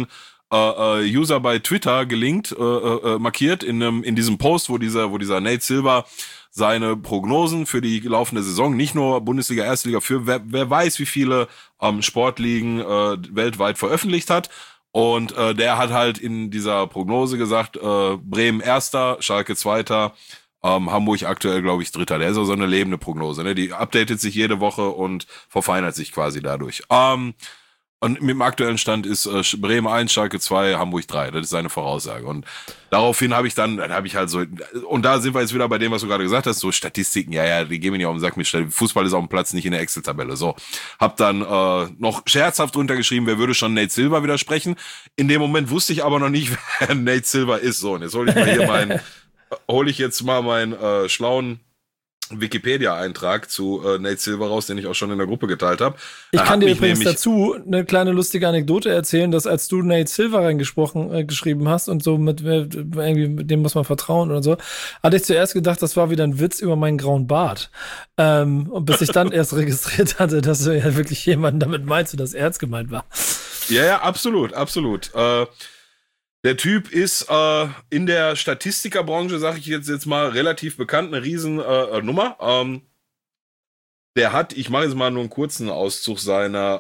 User bei Twitter gelinkt, markiert in diesem Post, wo dieser Nate Silver seine Prognosen für die laufende Saison, nicht nur Bundesliga, Erstliga, für wer weiß, wie viele Sportligen weltweit veröffentlicht hat. Und der hat halt in dieser Prognose gesagt, Bremen Erster, Schalke Zweiter, Hamburg aktuell, glaube ich, Dritter. Der ist auch so eine lebende Prognose, ne? Die updatet sich jede Woche und verfeinert sich quasi dadurch. Und mit dem aktuellen Stand ist Bremen 1, Schalke 2, Hamburg 3. Das ist seine Voraussage. Und daraufhin habe ich halt so, und da sind wir jetzt wieder bei dem, was du gerade gesagt hast, so Statistiken, ja, die gehen mir nicht auf den Sack mit Fußball ist auf dem Platz, nicht in der Excel-Tabelle. So, hab dann noch scherzhaft drunter geschrieben, wer würde schon Nate Silver widersprechen. In dem Moment wusste ich aber noch nicht, wer Nate Silver ist. So, und jetzt hole ich jetzt mal meinen schlauen Wikipedia-Eintrag zu Nate Silver raus, den ich auch schon in der Gruppe geteilt habe. Ich kann dir übrigens dazu eine kleine lustige Anekdote erzählen, dass als du Nate Silver geschrieben hast und so mit dem muss man vertrauen oder so, hatte ich zuerst gedacht, das war wieder ein Witz über meinen grauen Bart. Und bis ich dann erst registriert hatte, dass du ja wirklich jemanden damit meinst und das ernst gemeint war. Ja, absolut. Der Typ ist in der Statistikerbranche, sage ich jetzt mal, relativ bekannt, eine riesen Nummer. Der hat, ich mache jetzt mal nur einen kurzen Auszug seines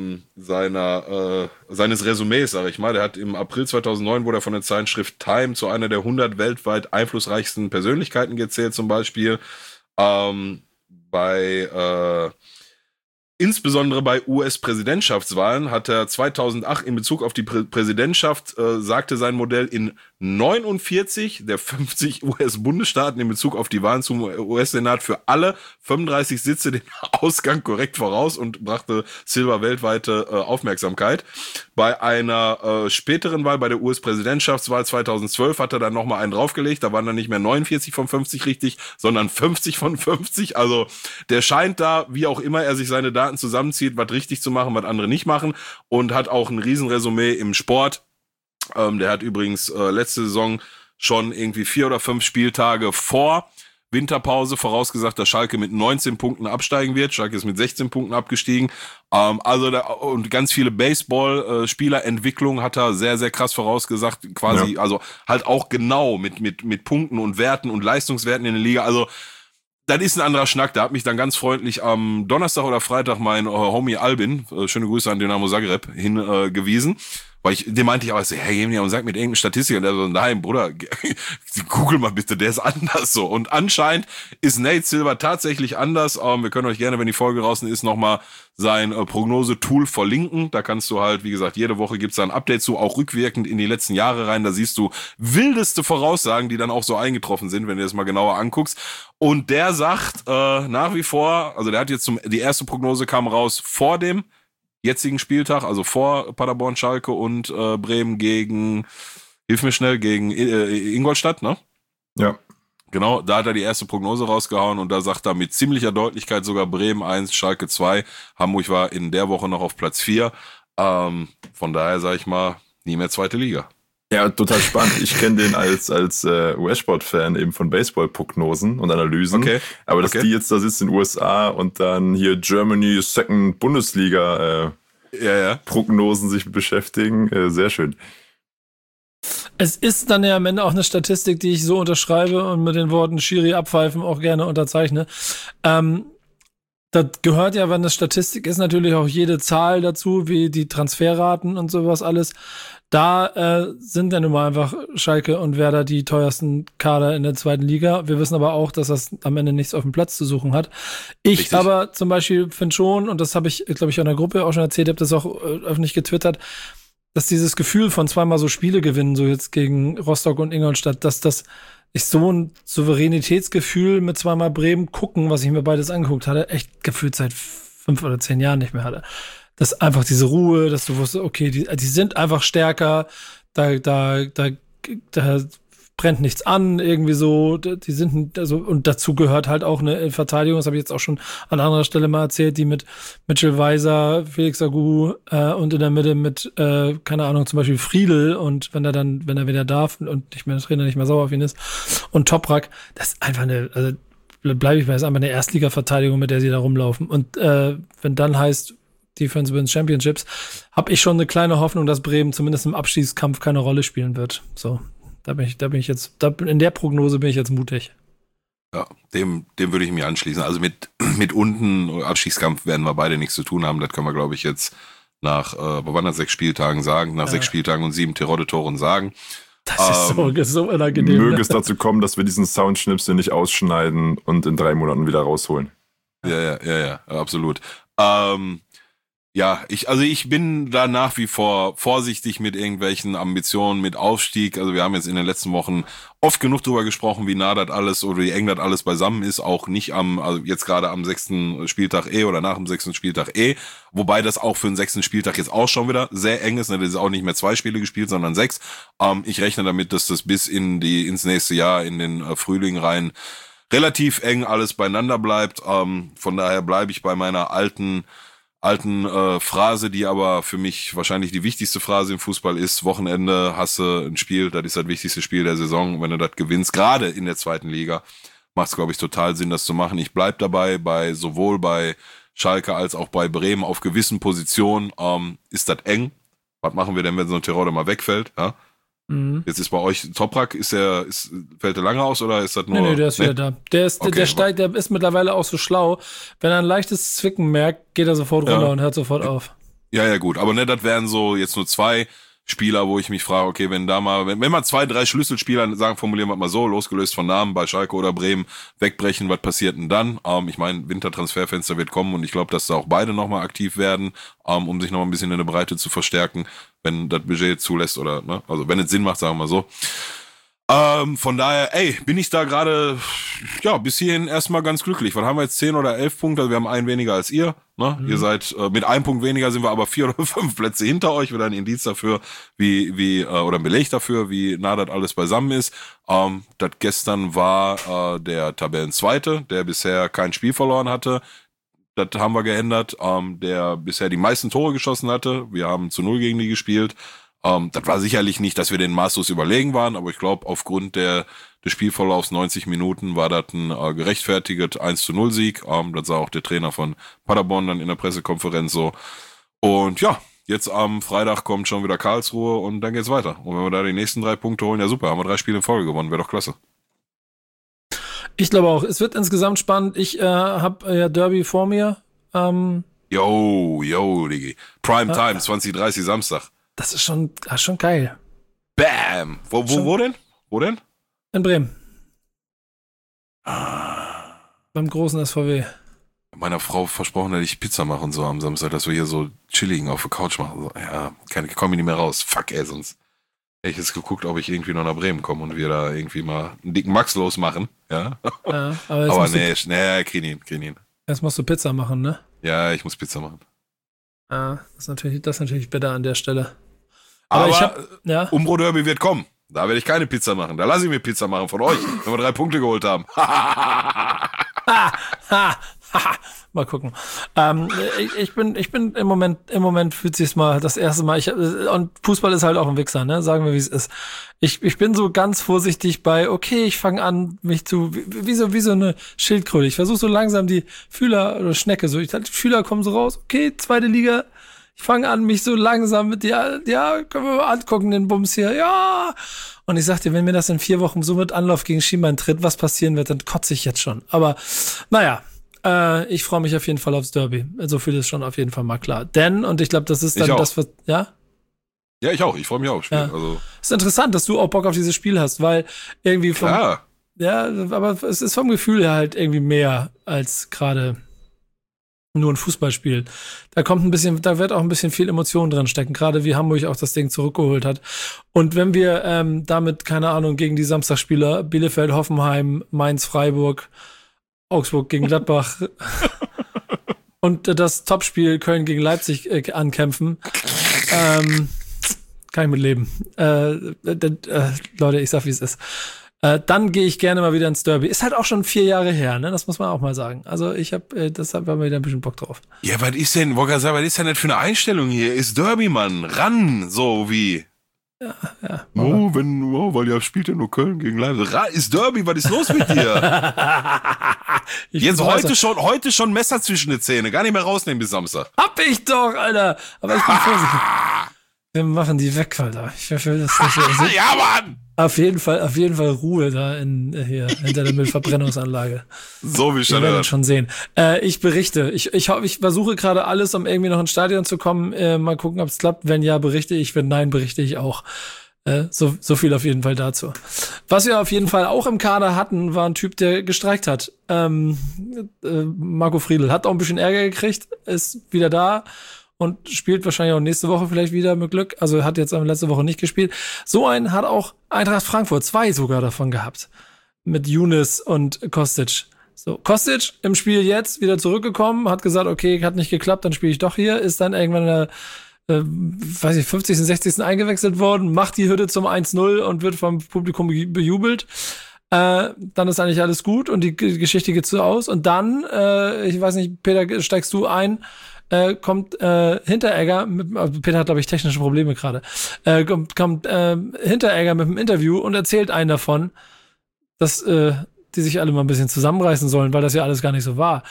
Resümees, sage ich mal. Der hat im April 2009 wurde er von der Zeitschrift Time zu einer der 100 weltweit einflussreichsten Persönlichkeiten gezählt, zum Beispiel insbesondere bei US-Präsidentschaftswahlen hat er 2008 in Bezug auf die Präsidentschaft, sagte sein Modell, in 49 der 50 US-Bundesstaaten in Bezug auf die Wahlen zum US-Senat für alle 35 Sitze den Ausgang korrekt voraus und brachte Silver weltweite Aufmerksamkeit. Bei einer späteren Wahl, bei der US-Präsidentschaftswahl 2012, hat er dann nochmal einen draufgelegt. Da waren dann nicht mehr 49 von 50 richtig, sondern 50 von 50. Also der scheint da, wie auch immer er sich seine Daten zusammenzieht, was richtig zu machen, was andere nicht machen, und hat auch ein Riesenresümee im Sport. Der hat übrigens letzte Saison schon irgendwie 4 oder 5 Spieltage vor Winterpause vorausgesagt, dass Schalke mit 19 Punkten absteigen wird. Schalke ist mit 16 Punkten abgestiegen. Und ganz viele Baseball-Spielerentwicklungen hat er sehr, sehr krass vorausgesagt. Quasi, ja. Also halt auch genau mit Punkten und Werten und Leistungswerten in der Liga. Also das ist ein anderer Schnack. Da hat mich dann ganz freundlich am Donnerstag oder Freitag mein Homie Albin, schöne Grüße an Dynamo Zagreb, hingewiesen. Weil dem meinte ich auch so, hey, geh mir und sag mit irgendeinem Statistiker. Und der so, nein, Bruder, google mal bitte, der ist anders so. Und anscheinend ist Nate Silver tatsächlich anders. Wir können euch gerne, wenn die Folge draußen ist, nochmal sein Prognose-Tool verlinken. Da kannst du halt, wie gesagt, jede Woche gibt's da ein Update zu, auch rückwirkend in die letzten Jahre rein. Da siehst du wildeste Voraussagen, die dann auch so eingetroffen sind, wenn du das mal genauer anguckst. Und der sagt nach wie vor, also der hat jetzt die erste Prognose kam raus vor dem jetzigen Spieltag, also vor Paderborn, Schalke und Bremen gegen Ingolstadt, ne? Ja. Genau, da hat er die erste Prognose rausgehauen und da sagt er mit ziemlicher Deutlichkeit sogar Bremen 1, Schalke 2. Hamburg war in der Woche noch auf Platz 4. Von daher sage ich mal, nie mehr zweite Liga. Ja, total spannend. Ich kenne den als US-Sport-Fan eben von Baseball-Prognosen und Analysen. Okay. Aber dass die jetzt da sitzt in den USA und dann hier Germany Second Bundesliga Prognosen sich beschäftigen, sehr schön. Es ist dann ja am Ende auch eine Statistik, die ich so unterschreibe und mit den Worten Schiri abpfeifen auch gerne unterzeichne. Das gehört ja, wenn das Statistik ist, natürlich auch jede Zahl dazu, wie die Transferraten und sowas alles. Da sind dann nun mal einfach Schalke und Werder die teuersten Kader in der zweiten Liga. Wir wissen aber auch, dass das am Ende nichts auf dem Platz zu suchen hat. Richtig. Aber zum Beispiel finde schon, und das habe ich, glaube ich, in der Gruppe auch schon erzählt, habe das auch öffentlich getwittert, dass dieses Gefühl von zweimal so Spiele gewinnen, so jetzt gegen Rostock und Ingolstadt, dass das ich so ein Souveränitätsgefühl mit zweimal Bremen gucken, was ich mir beides angeguckt hatte, echt gefühlt seit 5 oder 10 Jahren nicht mehr hatte. Das ist einfach diese Ruhe, dass du wusstest, okay, die sind einfach stärker, da brennt nichts an, irgendwie so, die sind, also, und dazu gehört halt auch eine Verteidigung, das habe ich jetzt auch schon an anderer Stelle mal erzählt, die mit Mitchell Weiser, Felix Agu und in der Mitte mit, keine Ahnung, zum Beispiel Friedl, und wenn er wieder darf und nicht mehr der Trainer nicht mehr sauer auf ihn ist, und Toprak, das ist einfach bleibe ich bei, das ist einfach eine Erstliga-Verteidigung, mit der sie da rumlaufen. Und wenn dann heißt, Defense wins Championships, habe ich schon eine kleine Hoffnung, dass Bremen zumindest im Abstiegskampf keine Rolle spielen wird. So, in der Prognose bin ich jetzt mutig. Ja, dem würde ich mich anschließen. Also mit unten Abstiegskampf werden wir beide nichts zu tun haben. Das können wir, glaube ich, jetzt nach 6 Spieltagen sagen, nach 6 Spieltagen und 7 Terodde-Toren sagen. Das ist so unangenehm. Möge es dazu kommen, dass wir diesen Soundschnipsel nicht ausschneiden und in 3 Monaten wieder rausholen. Ja, absolut. Ich bin da nach wie vor vorsichtig mit irgendwelchen Ambitionen, mit Aufstieg. Also wir haben jetzt in den letzten Wochen oft genug drüber gesprochen, wie nah das alles oder wie eng das alles beisammen ist. Auch nicht jetzt gerade am 6. Spieltag oder nach dem 6. Spieltag Wobei das auch für den 6. Spieltag jetzt auch schon wieder sehr eng ist. Das ist auch nicht mehr 2 Spiele gespielt, sondern 6. Ich rechne damit, dass das bis ins nächste Jahr, in den Frühling rein, relativ eng alles beieinander bleibt. Von daher bleibe ich bei meiner alten Phrase, die aber für mich wahrscheinlich die wichtigste Phrase im Fußball ist: Wochenende hast du ein Spiel, das ist das wichtigste Spiel der Saison. Wenn du das gewinnst, gerade in der 2. Liga, macht es, glaube ich, total Sinn, das zu machen. Ich bleib dabei, sowohl bei Schalke als auch bei Bremen auf gewissen Positionen ist das eng. Was machen wir denn, wenn so ein Terodde mal wegfällt? Ja? Jetzt ist bei euch Toprak, fällt der lange aus oder ist das nur? Nee, der ist wieder da. Der ist mittlerweile auch so schlau. Wenn er ein leichtes Zwicken merkt, geht er sofort runter und hört sofort auf. Ja, gut. Aber ne, das wären so jetzt nur 2 Spieler, wo ich mich frage, okay, wenn mal 2, 3 Schlüsselspieler, formulieren wir mal so, losgelöst von Namen bei Schalke oder Bremen, wegbrechen, was passiert denn dann? Ich meine, Wintertransferfenster wird kommen und ich glaube, dass da auch beide nochmal aktiv werden, um sich nochmal ein bisschen in der Breite zu verstärken, wenn das Budget zulässt oder, ne, also wenn es Sinn macht, sagen wir mal so. Von daher, bin ich da gerade, bis hierhin erstmal ganz glücklich. Was haben wir jetzt, 10 oder 11 Punkte? Also wir haben einen weniger als ihr, ne? Ihr seid, mit 1 Punkt weniger sind wir aber 4 oder 5 Plätze hinter euch. Wieder ein Indiz dafür, oder ein Beleg dafür, wie nah das alles beisammen ist. Das gestern war, der Tabellenzweite, der bisher kein Spiel verloren hatte. Das haben wir geändert, der bisher die meisten Tore geschossen hatte. Wir haben zu 0 gegen die gespielt. Das war sicherlich nicht, dass wir den maßlos überlegen waren, aber ich glaube, aufgrund des Spielverlaufs 90 Minuten war das ein gerechtfertigt 1-0 Sieg. Das sah auch der Trainer von Paderborn dann in der Pressekonferenz so. Und ja, jetzt am Freitag kommt schon wieder Karlsruhe und dann geht's weiter. Und wenn wir da die nächsten 3 Punkte holen, ja super, haben wir 3 Spiele in Folge gewonnen, wäre doch klasse. Ich glaube auch, es wird insgesamt spannend. Ich habe ja Derby vor mir. Digi. Prime Time, 20:30 Samstag. Das ist schon geil. Bam! Wo denn? Wo denn? In Bremen. Beim großen SVW. Meiner Frau versprochen, dass ich Pizza mache und so am Samstag, dass wir hier so chilligen auf der Couch machen. So, ja, komme ich nicht mehr raus. Fuck, sonst hätte ich jetzt geguckt, ob ich irgendwie noch nach Bremen komme und wir da irgendwie mal einen dicken Max losmachen. Ja, aber nee, krieg ihn. Jetzt musst du Pizza machen, ne? Ja, ich muss Pizza machen. Ja, das ist natürlich bitter an der Stelle. Aber Umbro-Derby wird kommen. Da werde ich keine Pizza machen. Da lasse ich mir Pizza machen von euch, wenn wir 3 Punkte geholt haben. Mal gucken. Ich bin im Moment fühlt sich's mal das erste Mal. Und Fußball ist halt auch ein Wichser, ne? Sagen wir, wie es ist. Ich bin so ganz vorsichtig bei, okay, ich fange an, mich wie so eine Schildkröte. Ich versuche so langsam die Fühler oder Schnecke, die Fühler kommen so raus, okay, 2. Liga. Ich fange an, mich so langsam mit können wir mal angucken, den Bums hier, ja. Und ich sag dir, wenn mir das in 4 Wochen so mit Anlauf gegen Schienbein tritt, was passieren wird, dann kotze ich jetzt schon. Aber, naja, ich freue mich auf jeden Fall aufs Derby. So viel ist schon auf jeden Fall mal klar. Und ich glaube, das ist dann das, was, ja? Ja, ich auch. Ich freue mich auch aufs Spiel. Ja. Also. Ist interessant, dass du auch Bock auf dieses Spiel hast, weil irgendwie Klar. Ja, aber es ist vom Gefühl her halt irgendwie mehr als gerade nur ein Fußballspiel. Da wird auch ein bisschen viel Emotion drin stecken, gerade wie Hamburg auch das Ding zurückgeholt hat. Und wenn wir damit, keine Ahnung, gegen die Samstagsspieler Bielefeld, Hoffenheim, Mainz, Freiburg, Augsburg gegen Gladbach und das Topspiel Köln gegen Leipzig ankämpfen, kann ich mit leben. Leute, ich sag, wie es ist. Dann gehe ich gerne mal wieder ins Derby. Ist halt auch schon 4 Jahre her, ne? Das muss man auch mal sagen. Also deshalb haben wir wieder ein bisschen Bock drauf. Ja, was ist denn das für eine Einstellung hier? Ist Derby, Mann. Ran, so wie. Ja. Weil ja spielt ja nur Köln gegen Leipzig. Ist Derby, was ist los mit dir? Jetzt heute schon Messer zwischen die Zähne. Gar nicht mehr rausnehmen bis Samstag. Hab ich doch, Alter. Aber ich bin vorsichtig. Wir machen die weg, Alter. Ich will das nicht. Ja, Mann! Auf jeden Fall Ruhe da hier hinter der Müllverbrennungsanlage. So wie schon. Wir werden schon sehen. Ich berichte. Ich versuche gerade alles, um irgendwie noch ins Stadion zu kommen. Mal gucken, ob es klappt. Wenn ja, berichte ich. Wenn nein, berichte ich auch. So viel auf jeden Fall dazu. Was wir auf jeden Fall auch im Kader hatten, war ein Typ, der gestreikt hat. Marco Friedl hat auch ein bisschen Ärger gekriegt, ist wieder da und spielt wahrscheinlich auch nächste Woche vielleicht wieder mit Glück. Also hat jetzt letzte Woche nicht gespielt. So einen hat auch Eintracht Frankfurt, 2 sogar davon gehabt. Mit Younes und Kostic. So, Kostic im Spiel jetzt wieder zurückgekommen, hat gesagt, okay, hat nicht geklappt, dann spiele ich doch hier, ist dann irgendwann in der 50., 60. eingewechselt worden, macht die Hürde zum 1-0 und wird vom Publikum bejubelt. Dann ist eigentlich alles gut und die Geschichte geht so aus. Und dann, ich weiß nicht, Peter, steigst du ein, kommt Hinteregger, Peter hat, glaube ich, technische Probleme gerade, kommt Hinteregger mit dem Interview und erzählt einen davon, dass die sich alle mal ein bisschen zusammenreißen sollen, weil das ja alles gar nicht so war.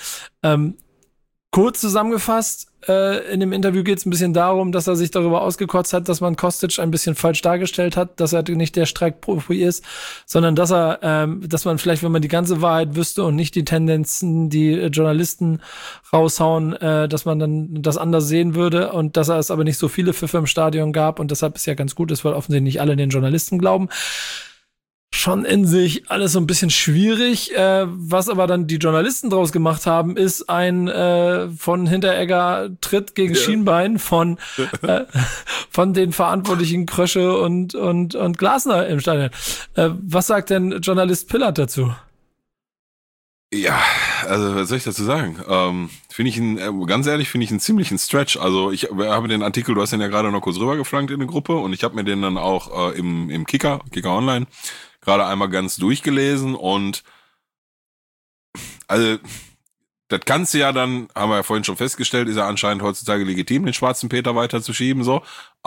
Kurz zusammengefasst, in dem Interview geht es ein bisschen darum, dass er sich darüber ausgekotzt hat, dass man Kostic ein bisschen falsch dargestellt hat, dass er nicht der Streikprofi ist, sondern dass man vielleicht, wenn man die ganze Wahrheit wüsste und nicht die Tendenzen, die Journalisten raushauen, dass man dann das anders sehen würde und dass es aber nicht so viele Pfiffe im Stadion gab und deshalb ist ja ganz gut ist, weil offensichtlich nicht alle den Journalisten glauben. Schon in sich alles so ein bisschen schwierig. Was aber dann die Journalisten draus gemacht haben, ist ein von Hinteregger Tritt gegen Schienbein von den Verantwortlichen Krösche und Glasner im Stadion. Was sagt denn Journalist Pillard dazu? Ja, also was soll ich dazu sagen? Ganz ehrlich, finde ich einen ziemlichen Stretch. Also ich habe den Artikel, du hast den ja gerade noch kurz rübergeflankt in eine Gruppe und ich habe mir den dann auch im Kicker Online gerade einmal ganz durchgelesen und also das kannst du ja dann, haben wir ja vorhin schon festgestellt, ist ja anscheinend heutzutage legitim, den schwarzen Peter weiterzuschieben, so.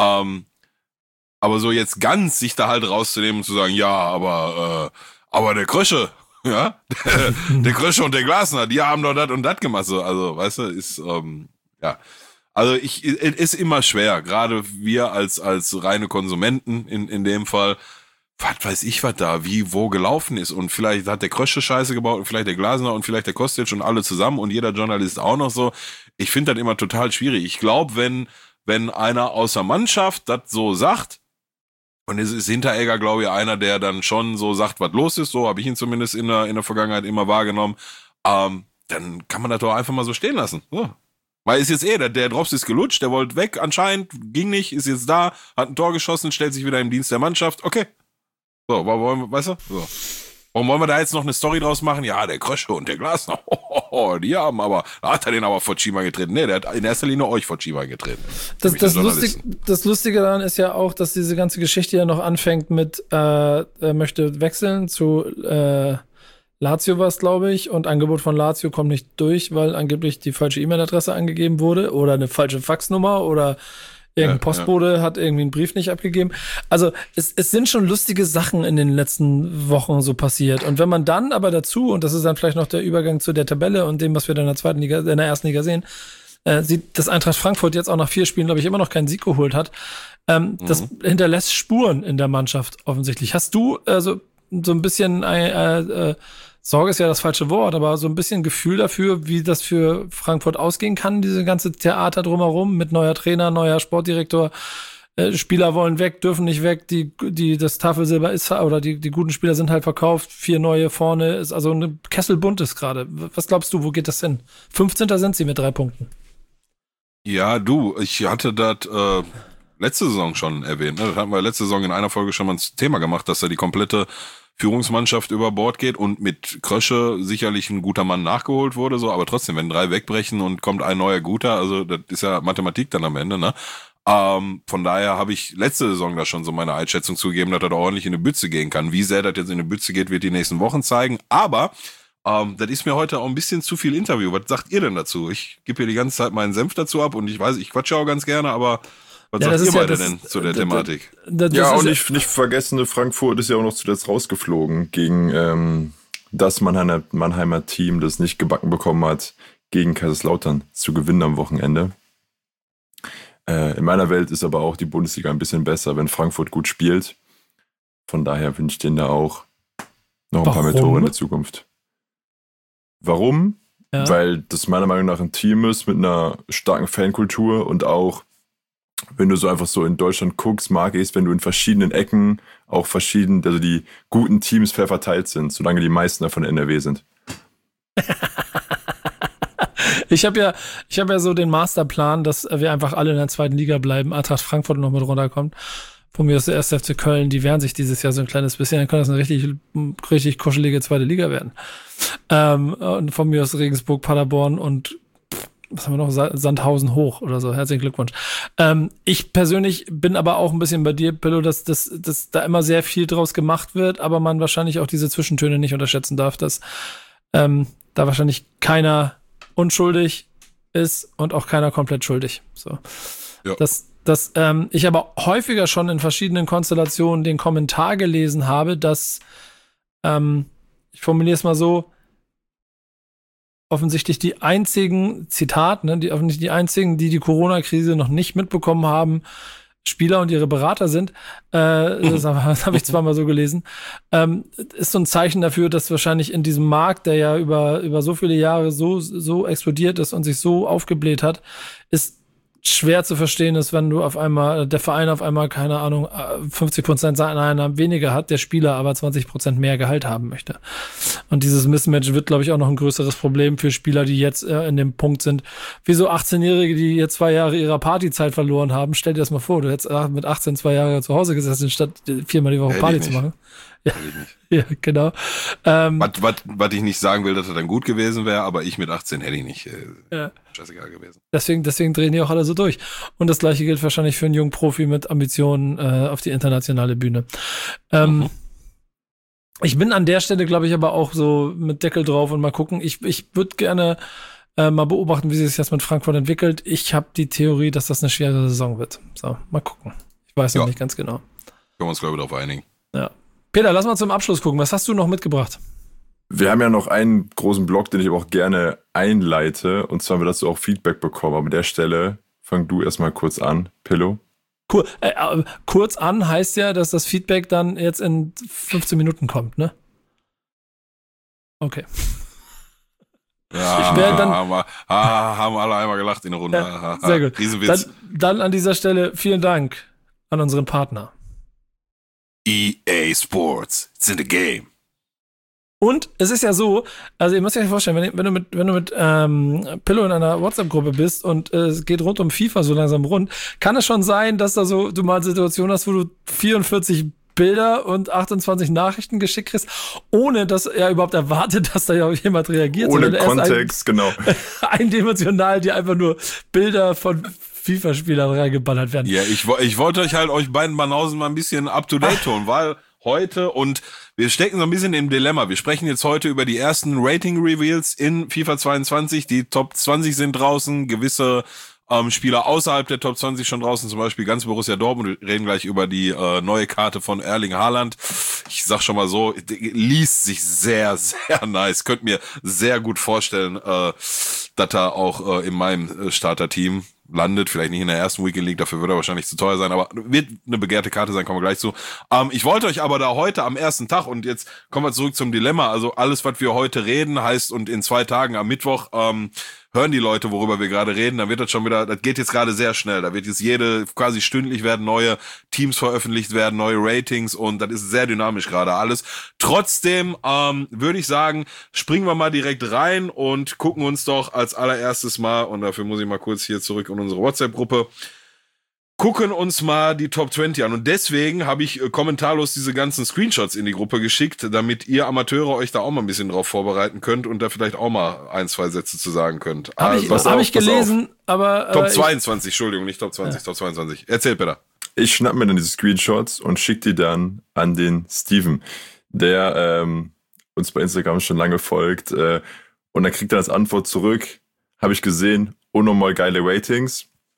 Aber so jetzt ganz sich da halt rauszunehmen und zu sagen, ja, aber der Krösche, ja, der Krösche und der Glasner, die haben doch das und das gemacht, so. Also, weißt du, ist, ja. Also ist immer schwer, gerade wir als reine Konsumenten in dem Fall, was weiß ich, was da, wo gelaufen ist. Und vielleicht hat der Krösche Scheiße gebaut und vielleicht der Glasner und vielleicht der Kostic und alle zusammen und jeder Journalist auch noch so. Ich finde das immer total schwierig. Ich glaube, wenn einer aus der Mannschaft das so sagt, und es ist Hinteregger, glaube ich, einer, der dann schon so sagt, was los ist, so habe ich ihn zumindest in der Vergangenheit immer wahrgenommen, dann kann man das doch einfach mal so stehen lassen. So. Weil ist jetzt der Drops ist gelutscht, der wollte weg anscheinend, ging nicht, ist jetzt da, hat ein Tor geschossen, stellt sich wieder im Dienst der Mannschaft, okay. So, weißt du? So. Warum wollen wir da jetzt noch eine Story draus machen? Ja, der Krösche und der Glasner, die haben aber, da hat er den aber vor Schienbein getreten. Nee, der hat in erster Linie euch vor Schienbein getreten. Das Lustige daran ist ja auch, dass diese ganze Geschichte ja noch anfängt mit, er möchte wechseln zu Lazio was, glaube ich, und Angebot von Lazio kommt nicht durch, weil angeblich die falsche E-Mail-Adresse angegeben wurde oder eine falsche Faxnummer oder irgendein Postbote hat irgendwie einen Brief nicht abgegeben. Also es sind schon lustige Sachen in den letzten Wochen so passiert. Und wenn man dann aber dazu, und das ist dann vielleicht noch der Übergang zu der Tabelle und dem, was wir dann in der ersten Liga sehen, sieht, dass Eintracht Frankfurt jetzt auch nach 4 Spielen, glaube ich, immer noch keinen Sieg geholt hat. Das hinterlässt Spuren in der Mannschaft offensichtlich. Hast du so ein bisschen Sorge ist ja das falsche Wort, aber so ein bisschen Gefühl dafür, wie das für Frankfurt ausgehen kann, diese ganze Theater drumherum mit neuer Trainer, neuer Sportdirektor, Spieler wollen weg, dürfen nicht weg, das Tafelsilber ist, oder die guten Spieler sind halt verkauft, 4 neue vorne, ist also eine Kessel bunt ist gerade. Was glaubst du, wo geht das hin? 15. sind sie mit 3 Punkten. Ja, ich hatte das letzte Saison schon erwähnt, ne? Das hatten wir letzte Saison in einer Folge schon mal ein Thema gemacht, dass da die komplette Führungsmannschaft über Bord geht und mit Krösche sicherlich ein guter Mann nachgeholt wurde, so, aber trotzdem, wenn 3 wegbrechen und kommt ein neuer guter, also das ist ja Mathematik dann am Ende, ne? Von daher habe ich letzte Saison da schon so meine Einschätzung zugegeben, dass das ordentlich in eine Bütze gehen kann. Wie sehr das jetzt in eine Bütze geht, wird die nächsten Wochen zeigen, aber das ist mir heute auch ein bisschen zu viel Interview. Was sagt ihr denn dazu? Ich gebe hier die ganze Zeit meinen Senf dazu ab und ich weiß, ich quatsche auch ganz gerne, aber Was sagt ihr beide denn zu der Thematik? Und nicht vergessen, Frankfurt ist ja auch noch zuletzt rausgeflogen gegen das Mannheimer Team, das nicht gebacken bekommen hat, gegen Kaiserslautern zu gewinnen am Wochenende. In meiner Welt ist aber auch die Bundesliga ein bisschen besser, wenn Frankfurt gut spielt. Von daher wünsche ich denen da auch noch ein paar mehr Tore in der Zukunft. Warum? Ja. Weil das meiner Meinung nach ein Team ist mit einer starken Fankultur und auch, wenn du so einfach so in Deutschland guckst, mag ich es, wenn du in verschiedenen Ecken auch also die guten Teams fair verteilt sind, solange die meisten davon NRW sind. Ich hab ja so den Masterplan, dass wir einfach alle in der zweiten Liga bleiben, Eintracht Frankfurt noch mit runterkommt. Von mir aus der 1. FC Köln, die wehren sich dieses Jahr so ein kleines bisschen, dann kann das eine richtig kuschelige zweite Liga werden. Und von mir aus Regensburg, Paderborn und was haben wir noch? Sandhausen hoch oder so. Herzlichen Glückwunsch. Ich persönlich bin aber auch ein bisschen bei dir, Pillow, dass da immer sehr viel draus gemacht wird, aber man wahrscheinlich auch diese Zwischentöne nicht unterschätzen darf, dass da wahrscheinlich keiner unschuldig ist und auch keiner komplett schuldig. So. Ja. Dass ich aber häufiger schon in verschiedenen Konstellationen den Kommentar gelesen habe, dass, ich formuliere es mal so, offensichtlich die einzigen, Zitat, offensichtlich die einzigen, die Corona-Krise noch nicht mitbekommen haben, Spieler und ihre Berater sind. Das habe ich zweimal so gelesen. Ist so ein Zeichen dafür, dass wahrscheinlich in diesem Markt, der ja über so viele Jahre so explodiert ist und sich so aufgebläht hat, ist schwer zu verstehen ist, wenn du der Verein auf einmal, keine Ahnung, 50% seiner Einnahmen weniger hat, der Spieler aber 20% mehr Gehalt haben möchte. Und dieses Mismatch wird, glaube ich, auch noch ein größeres Problem für Spieler, die jetzt in dem Punkt sind. Wie so 18-Jährige, die jetzt 2 Jahre ihrer Partyzeit verloren haben. Stell dir das mal vor, du hättest mit 18 2 Jahre zu Hause gesessen, statt 4-mal die Woche Party zu machen. Ja, genau. Was ich nicht sagen will, dass er dann gut gewesen wäre, aber ich mit 18 hätte ich nicht scheißegal gewesen. Deswegen drehen die auch alle so durch. Und das Gleiche gilt wahrscheinlich für einen jungen Profi mit Ambitionen auf die internationale Bühne. Ich bin an der Stelle, glaube ich, aber auch so mit Deckel drauf und mal gucken. Ich würde gerne mal beobachten, wie sich das jetzt mit Frankfurt entwickelt. Ich habe die Theorie, dass das eine schwere Saison wird. So, mal gucken. Ich weiß noch nicht ganz genau. Können wir uns, glaube ich, darauf einigen. Ja. Peter, lass mal zum Abschluss gucken. Was hast du noch mitgebracht? Wir haben ja noch einen großen Blog, den ich aber auch gerne einleite. Und zwar haben wir dazu auch Feedback bekommen. Aber an der Stelle fang du erstmal kurz an, Pillow. Cool. Kurz an heißt ja, dass das Feedback dann jetzt in 15 Minuten kommt, ne? Okay. Ja, haben alle einmal gelacht in der Runde. Ja, sehr gut. Riesenwitz. Dann an dieser Stelle vielen Dank an unseren Partner. EA Sports, it's in the game. Und es ist ja so, also ihr müsst euch vorstellen, wenn du mit Pillow in einer WhatsApp-Gruppe bist und es geht rund um FIFA so langsam rund, kann es schon sein, dass da so du mal Situationen hast, wo du 44 Bilder und 28 Nachrichten geschickt kriegst, ohne dass er überhaupt erwartet, dass da ja jemand reagiert. Ohne Kontext, genau. Eindimensional, die einfach nur Bilder von FIFA-Spielern reingeballert werden. Ja, ich wollte euch beiden Banausen mal ein bisschen up-to-date holen, weil heute, und wir stecken so ein bisschen im Dilemma, wir sprechen jetzt heute über die ersten Rating-Reveals in FIFA 22, die Top 20 sind draußen, gewisse Spieler außerhalb der Top 20 schon draußen, zum Beispiel ganz Borussia Dortmund. Wir reden gleich über die neue Karte von Erling Haaland. Ich sag schon mal so, liest sich sehr, sehr nice. Könnt mir sehr gut vorstellen, dass er auch in meinem Starter-Team landet. Vielleicht nicht in der ersten Weekend League, dafür wird er wahrscheinlich zu teuer sein, aber wird eine begehrte Karte sein, kommen wir gleich zu. Ich wollte euch aber da heute am ersten Tag, und jetzt kommen wir zurück zum Dilemma, also alles, was wir heute reden, heißt, und in 2 Tagen am Mittwoch hören die Leute, worüber wir gerade reden, dann wird das schon wieder, das geht jetzt gerade sehr schnell, da wird jetzt quasi stündlich werden neue Teams veröffentlicht werden, neue Ratings, und das ist sehr dynamisch gerade alles. Trotzdem würde ich sagen, springen wir mal direkt rein und gucken uns doch als allererstes mal, und dafür muss ich mal kurz hier zurück in unsere WhatsApp-Gruppe, gucken uns mal die Top 20 an. Und deswegen habe ich kommentarlos diese ganzen Screenshots in die Gruppe geschickt, damit ihr Amateure euch da auch mal ein bisschen drauf vorbereiten könnt und da vielleicht auch mal 1, 2 Sätze zu sagen könnt. Hab ich gelesen, aber... Top 22, Entschuldigung, nicht Top 20, ja. Top 22. Erzähl bitte. Ich schnapp mir dann diese Screenshots und schick die dann an den Steven, der uns bei Instagram schon lange folgt. Und dann kriegt er als Antwort zurück, habe ich gesehen, unnormal geile Ratings.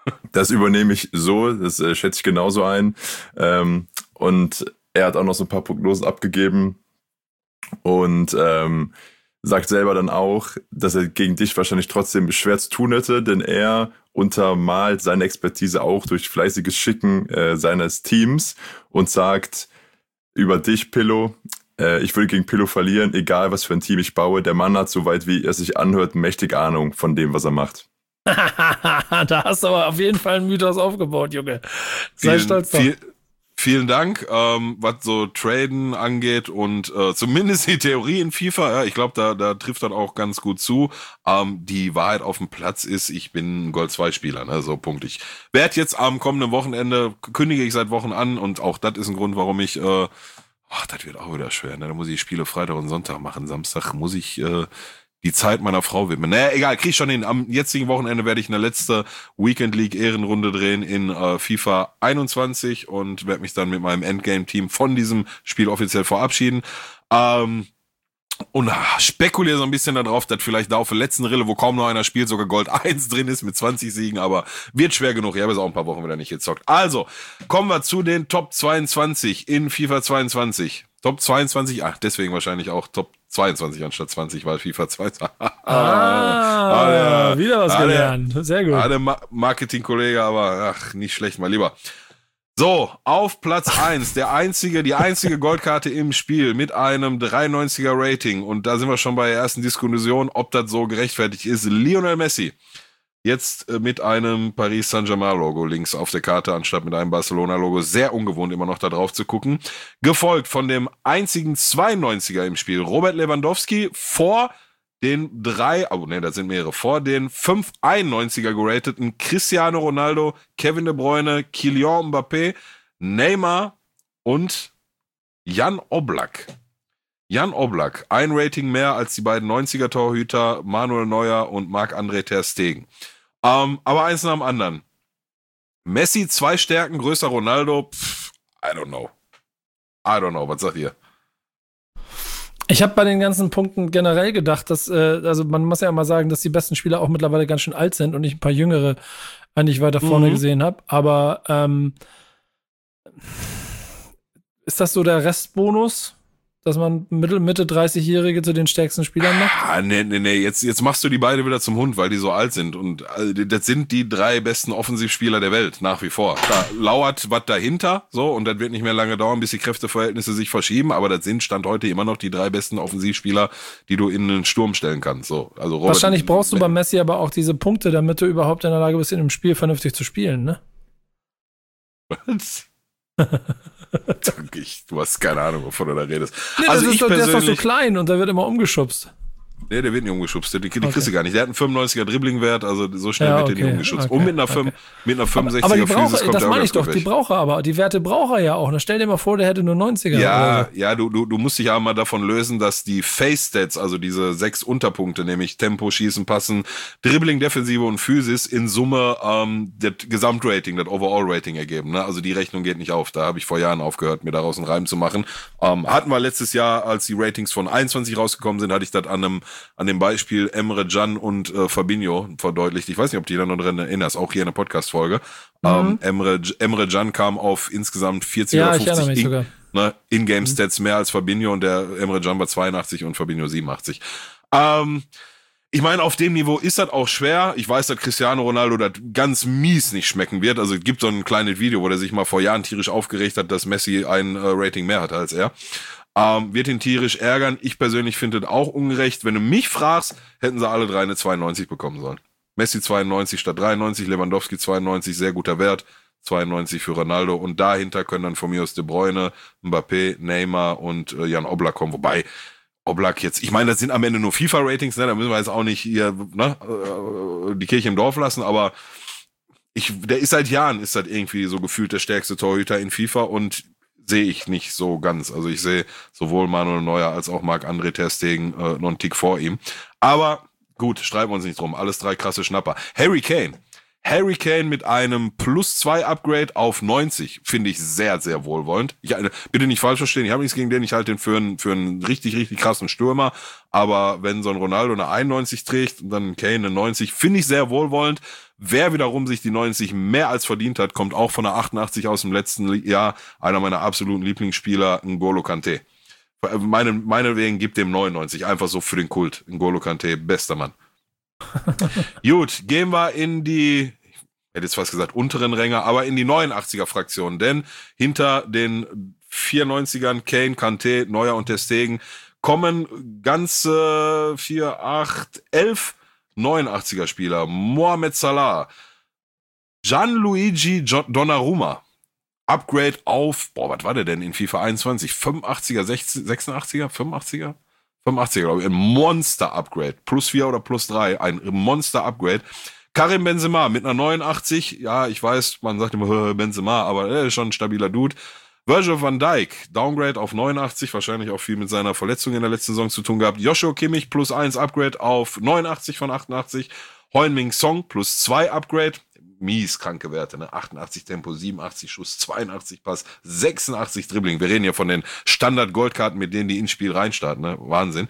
Das übernehme ich so, das schätze ich genauso ein. Und er hat auch noch so ein paar Prognosen abgegeben und sagt selber dann auch, dass er gegen dich wahrscheinlich trotzdem schwer zu tun hätte, denn er untermalt seine Expertise auch durch fleißiges Schicken seines Teams und sagt über dich, Pillow, ich will gegen Pillow verlieren, egal was für ein Team ich baue. Der Mann hat, soweit wie er sich anhört, mächtig Ahnung von dem, was er macht. Da hast du aber auf jeden Fall einen Mythos aufgebaut, Junge. Sei stolz drauf. Vielen Dank, was so Traden angeht und zumindest die Theorie in FIFA, ja, ich glaube, da trifft dann auch ganz gut zu. Die Wahrheit auf dem Platz ist, ich bin ein Gold-2-Spieler, ne, so Punkt. Ich werde jetzt am kommenden Wochenende, kündige ich seit Wochen an und auch das ist ein Grund, warum ich, das wird auch wieder schwer, ne, da muss ich Spiele Freitag und Sonntag machen, Samstag muss ich die Zeit meiner Frau widmen. Naja, egal, krieg ich schon hin. Am jetzigen Wochenende werde ich eine letzte Weekend League Ehrenrunde drehen in FIFA 21 und werde mich dann mit meinem Endgame-Team von diesem Spiel offiziell verabschieden. Und spekuliere so ein bisschen darauf, dass vielleicht da auf der letzten Rille, wo kaum noch einer spielt, sogar Gold 1 drin ist mit 20 Siegen, aber wird schwer genug. Ich habe jetzt auch ein paar Wochen wieder nicht gezockt. Also, kommen wir zu den Top 22 in FIFA 22. Top 22, deswegen wahrscheinlich auch Top 22 anstatt 20, weil FIFA 22. Wieder was gelernt. Sehr gut. Der Marketing-Kollege, aber nicht schlecht, mal lieber. So, auf Platz 1, die einzige Goldkarte im Spiel mit einem 93er Rating. Und da sind wir schon bei der ersten Diskussion, ob das so gerechtfertigt ist. Lionel Messi. Jetzt mit einem Paris Saint-Germain-Logo links auf der Karte, anstatt mit einem Barcelona-Logo. Sehr ungewohnt, immer noch da drauf zu gucken. Gefolgt von dem einzigen 92er im Spiel, Robert Lewandowski, vor den das sind mehrere, vor den 5 91er gerateten Cristiano Ronaldo, Kevin De Bruyne, Kylian Mbappé, Neymar und Jan Oblak. Jan Oblak, ein Rating mehr als die beiden 90er-Torhüter Manuel Neuer und Marc-André ter Stegen. Aber eins nach dem anderen. Messi 2 Stärken, größer Ronaldo, I don't know, was sagt ihr? Ich habe bei den ganzen Punkten generell gedacht, dass, also man muss ja mal sagen, dass die besten Spieler auch mittlerweile ganz schön alt sind und ich ein paar Jüngere eigentlich weiter vorne gesehen habe. Aber ist das so der Restbonus, dass man Mitte 30-Jährige zu den stärksten Spielern macht? Nee, jetzt machst du die beide wieder zum Hund, weil die so alt sind. Und das sind die 3 besten Offensivspieler der Welt, nach wie vor. Da lauert was dahinter, so, und das wird nicht mehr lange dauern, bis die Kräfteverhältnisse sich verschieben, aber das sind Stand heute immer noch die 3 besten Offensivspieler, die du in einen Sturm stellen kannst. So, also Robert, wahrscheinlich brauchst du bei Messi aber auch diese Punkte, damit du überhaupt in der Lage bist, in einem Spiel vernünftig zu spielen, ne? Was? Du hast keine Ahnung, wovon du da redest. Nee, also der ist doch so klein und der wird immer umgeschubst. Nee, der wird nicht umgeschubst. Die kriegst du gar nicht. Der hat einen 95er Dribblingwert, also so schnell wird der nicht umgeschubst. Und mit einer 65er aber Physis kommt das meine ich doch, die braucht er aber. Die Werte braucht er ja auch. Stell dir mal vor, der hätte nur 90er. Ja, du musst dich ja mal davon lösen, dass die Face-Stats, also diese 6 Unterpunkte, nämlich Tempo, Schießen, Passen, Dribbling, Defensive und Physis, in Summe das Gesamtrating, das Overall-Rating ergeben. Ne? Also die Rechnung geht nicht auf. Da habe ich vor Jahren aufgehört, mir daraus einen Reim zu machen. Hatten wir letztes Jahr, als die Ratings von 21 rausgekommen sind, hatte ich das an dem Beispiel Emre Can und Fabinho verdeutlicht. Ich weiß nicht, ob du dich da noch dran erinnerst, auch hier in der Podcast-Folge. Emre Can kam auf insgesamt 40 oder 50 In-Game-Stats mehr als Fabinho und der Emre Can war 82 und Fabinho 87. Ich meine, auf dem Niveau ist das auch schwer. Ich weiß, dass Cristiano Ronaldo das ganz mies nicht schmecken wird. Also es gibt so ein kleines Video, wo der sich mal vor Jahren tierisch aufgeregt hat, dass Messi ein Rating mehr hatte als er. Wird ihn tierisch ärgern. Ich persönlich finde das auch ungerecht. Wenn du mich fragst, hätten sie alle 3 eine 92 bekommen sollen. Messi 92 statt 93, Lewandowski 92, sehr guter Wert. 92 für Ronaldo. Und dahinter können dann von mir aus De Bruyne, Mbappé, Neymar und Jan Oblak kommen. Wobei Oblak jetzt, ich meine, das sind am Ende nur FIFA-Ratings, ne? Da müssen wir jetzt auch nicht hier die Kirche im Dorf lassen, aber der ist seit Jahren, ist das irgendwie so gefühlt der stärkste Torhüter in FIFA und sehe ich nicht so ganz. Also ich sehe sowohl Manuel Neuer als auch Marc-André ter Stegen noch einen Tick vor ihm. Aber gut, streiten wir uns nicht drum. Alles 3 krasse Schnapper. Harry Kane. Harry Kane mit einem +2 Upgrade auf 90, finde ich sehr, sehr wohlwollend. Bitte nicht falsch verstehen, ich habe nichts gegen den, ich halte den für einen richtig, richtig krassen Stürmer, aber wenn so ein Ronaldo eine 91 trägt und dann Kane eine 90, finde ich sehr wohlwollend. Wer wiederum sich die 90 mehr als verdient hat, kommt auch von der 88 aus dem letzten Jahr, einer meiner absoluten Lieblingsspieler, N'Golo Kanté. Meinetwegen gibt dem 99, einfach so für den Kult. N'Golo Kanté, bester Mann. Gut, gehen wir in die, ich hätte jetzt fast gesagt unteren Ränge, aber in die 89er-Fraktion, denn hinter den 94ern Kane, Kanté, Neuer und Ter Stegen kommen ganze 11 89er-Spieler. Mohamed Salah, Gianluigi Donnarumma, Upgrade auf, was war der denn in FIFA 21? 85er, 86er, 85er? 85er, glaube ich, ein Monster-Upgrade. +4 oder +3, ein Monster-Upgrade. Karim Benzema mit einer 89, ja, ich weiß, man sagt immer Benzema, aber er ist schon ein stabiler Dude. Virgil van Dijk, Downgrade auf 89, wahrscheinlich auch viel mit seiner Verletzung in der letzten Saison zu tun gehabt. Joshua Kimmich +1 Upgrade auf 89 von 88. Heung-Min Song +2 Upgrade. Mies kranke Werte, ne? 88 Tempo, 87 Schuss, 82 Pass, 86 Dribbling. Wir reden hier von den Standard-Goldkarten, mit denen die ins Spiel reinstarten, ne? Wahnsinn.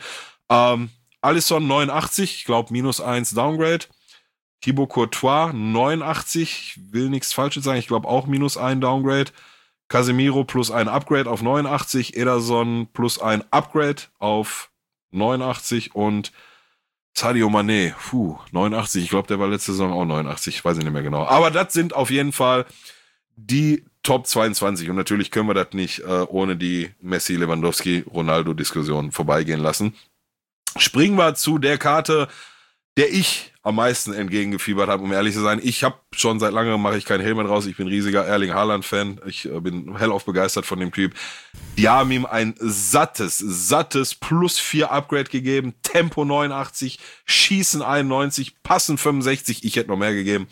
Alisson 89, ich glaube -1 Downgrade. Thibaut Courtois 89, ich will nichts Falsches sagen, ich glaube auch -1 Downgrade. Casemiro +1 Upgrade auf 89, Ederson +1 Upgrade auf 89 und Sadio Mané, 89, ich glaube, der war letzte Saison auch 89, weiß ich nicht mehr genau. Aber das sind auf jeden Fall die Top 22 und natürlich können wir das nicht ohne die Messi-Lewandowski-Ronaldo-Diskussion vorbeigehen lassen. Springen wir zu der Karte, der ich am meisten entgegengefiebert habe, um ehrlich zu sein. Ich habe schon seit langem, mache ich keinen Helm mehr draus, ich bin riesiger Erling Haaland-Fan, ich bin hellauf begeistert von dem Typ. Die haben ihm ein sattes +4 Upgrade gegeben, Tempo 89, Schießen 91, Passen 65, ich hätte noch mehr gegeben.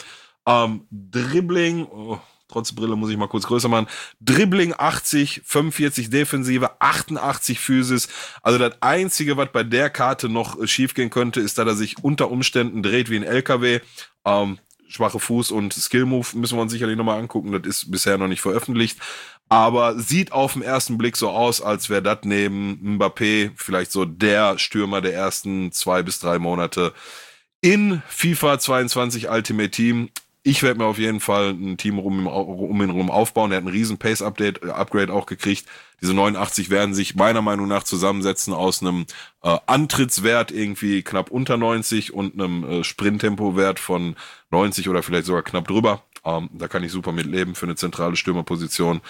Dribbling, trotz Brille muss ich mal kurz größer machen. Dribbling 80, 45 Defensive, 88 Physis. Also das Einzige, was bei der Karte noch schiefgehen könnte, ist, dass er sich unter Umständen dreht wie ein LKW. Schwache Fuß und Skill-Move müssen wir uns sicherlich nochmal angucken. Das ist bisher noch nicht veröffentlicht. Aber sieht auf den ersten Blick so aus, als wäre das neben Mbappé vielleicht so der Stürmer der ersten 2 bis 3 Monate in FIFA 22 Ultimate Team. Ich werde mir auf jeden Fall ein Team um ihn rum aufbauen. Er hat einen riesen Pace-Upgrade auch gekriegt. Diese 89 werden sich meiner Meinung nach zusammensetzen aus einem Antrittswert irgendwie knapp unter 90 und einem Sprinttempo-Wert von 90 oder vielleicht sogar knapp drüber. Da kann ich super mit leben für eine zentrale Stürmerposition.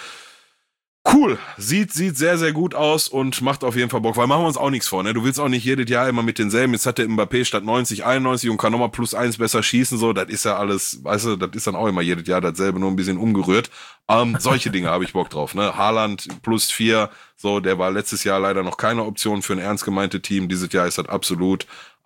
Cool, sieht sehr, sehr gut aus und macht auf jeden Fall Bock, weil machen wir uns auch nichts vor, ne? Du willst auch nicht jedes Jahr immer mit denselben, jetzt hat der Mbappé statt 90, 91 und kann nochmal +1 besser schießen, so, das ist ja alles, weißt du, das ist dann auch immer jedes Jahr dasselbe, nur ein bisschen umgerührt. Solche Dinge habe ich Bock drauf, ne? Haaland +4, so, der war letztes Jahr leider noch keine Option für ein ernst gemeinte Team, dieses Jahr ist das absolut.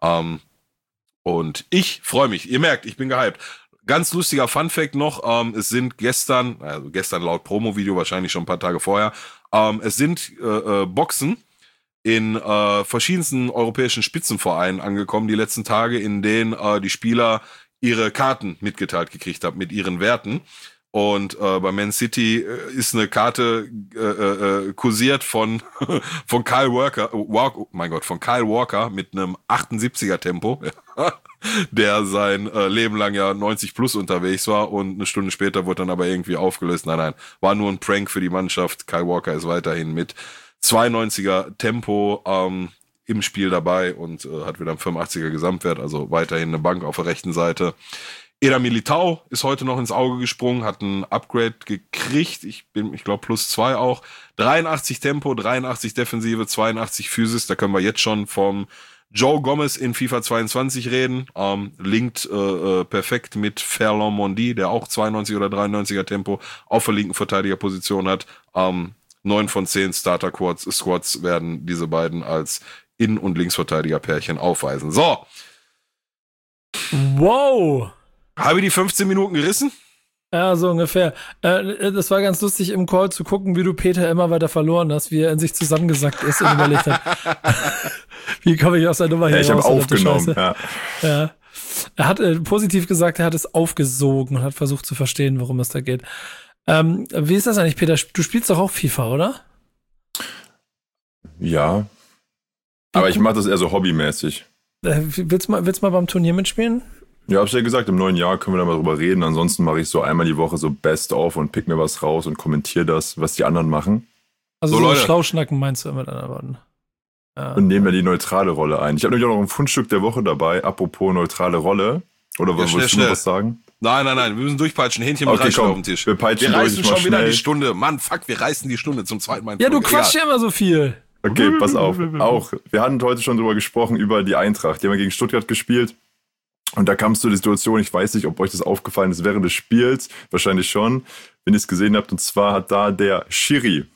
Und ich freue mich, ihr merkt, ich bin gehypt. Ganz lustiger Funfact noch, es sind gestern laut Promo-Video, wahrscheinlich schon ein paar Tage vorher, es sind Boxen in verschiedensten europäischen Spitzenvereinen angekommen, die letzten Tage, in denen die Spieler ihre Karten mitgeteilt gekriegt haben mit ihren Werten. Und bei Man City ist eine Karte kursiert von Kyle Walker mit einem 78er Tempo. Der sein Leben lang ja 90 plus unterwegs war und eine Stunde später wurde dann aber irgendwie aufgelöst. Nein, war nur ein Prank für die Mannschaft. Kyle Walker ist weiterhin mit 92er Tempo im Spiel dabei und hat wieder einen 85er Gesamtwert, also weiterhin eine Bank auf der rechten Seite. Eder Militao ist heute noch ins Auge gesprungen, hat ein Upgrade gekriegt, ich glaube +2 auch. 83 Tempo, 83 Defensive, 82 Physis, da können wir jetzt schon vom Joe Gomez in FIFA 22 reden, linkt perfekt mit Ferland Mendy, der auch 92 oder 93er Tempo auf der linken Verteidigerposition hat. 9 von 10 Starter-Squads werden diese beiden als Innen- und Linksverteidiger-Pärchen aufweisen. So. Wow. Habe ich die 15 Minuten gerissen? Ja, so ungefähr. Das war ganz lustig im Call zu gucken, wie du Peter immer weiter verloren hast, wie er in sich zusammengesackt ist und überlegt hat. Wie komme ich aus der Nummer hier raus? Ich habe aufgenommen, ja. Er hat positiv gesagt, er hat es aufgesogen und hat versucht zu verstehen, worum es da geht. Wie ist das eigentlich, Peter? Du spielst doch auch FIFA, oder? Ja. Aber ich mache das eher so hobbymäßig. Willst du mal beim Turnier mitspielen? Ja, hab's ja gesagt, im neuen Jahr können wir da mal drüber reden. Ansonsten mache ich so einmal die Woche so Best-of und pick mir was raus und kommentiere das, was die anderen machen. Also so Schlauschnacken meinst du mit anderen Worten. Ja. Und nehmen ja die neutrale Rolle ein. Ich habe nämlich auch noch ein Fundstück der Woche dabei, apropos neutrale Rolle. Oder wolltest du noch was sagen? Nein, wir müssen durchpeitschen. Hähnchen mit Reis auf den Tisch. Wir reißen schon wieder die Stunde. Mann, fuck, wir reißen die Stunde zum zweiten Mal. Ja, du quatschst ja immer so viel. Okay, pass auf. Wir hatten heute schon drüber gesprochen, über die Eintracht. Die haben ja gegen Stuttgart gespielt. Und da kam es zu der Situation, ich weiß nicht, ob euch das aufgefallen ist während des Spiels. Wahrscheinlich schon, wenn ihr es gesehen habt. Und zwar hat da der Schiri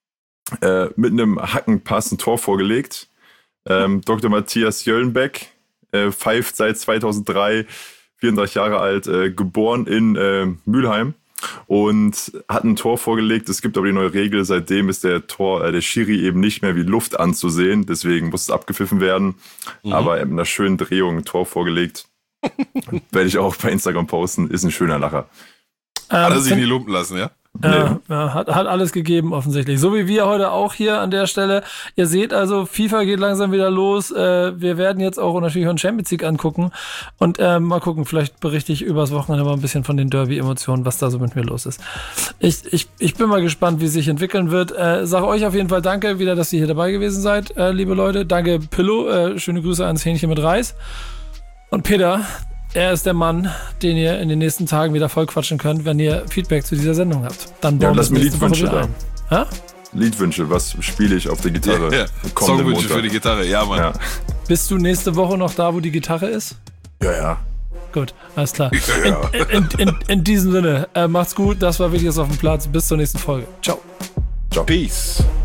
mit einem Hackenpass ein Tor vorgelegt. Dr. Matthias Jöllenbeck pfeift seit 2003, 34 Jahre alt, geboren in Mülheim und hat ein Tor vorgelegt. Es gibt aber die neue Regel, seitdem ist der Schiri eben nicht mehr wie Luft anzusehen, deswegen muss es abgepfiffen werden. Aber mit einer schönen Drehung ein Tor vorgelegt. Werde ich auch bei Instagram posten, ist ein schöner Lacher. Hat er sich nie lumpen lassen, ja? Ja, hat alles gegeben offensichtlich. So wie wir heute auch hier an der Stelle. Ihr seht also, FIFA geht langsam wieder los. Wir werden jetzt auch natürlich auch Champions League angucken und mal gucken, vielleicht berichte ich übers Wochenende mal ein bisschen von den Derby-Emotionen, was da so mit mir los ist. Ich bin mal gespannt, wie es sich entwickeln wird. Sage euch auf jeden Fall danke wieder, dass ihr hier dabei gewesen seid, liebe Leute. Danke Pillow, schöne Grüße ans Hähnchen mit Reis. Und Peter, er ist der Mann, den ihr in den nächsten Tagen wieder vollquatschen könnt, wenn ihr Feedback zu dieser Sendung habt. Dann bauen wir lass mir Liedwünsche da. Ha? Liedwünsche, was spiele ich auf der Gitarre? Ja. Songwünsche für die Gitarre, ja, Mann. Ja. Bist du nächste Woche noch da, wo die Gitarre ist? Ja. Gut, alles klar. In diesem Sinne, macht's gut, das war Wichtiges auf dem Platz. Bis zur nächsten Folge. Ciao. Peace.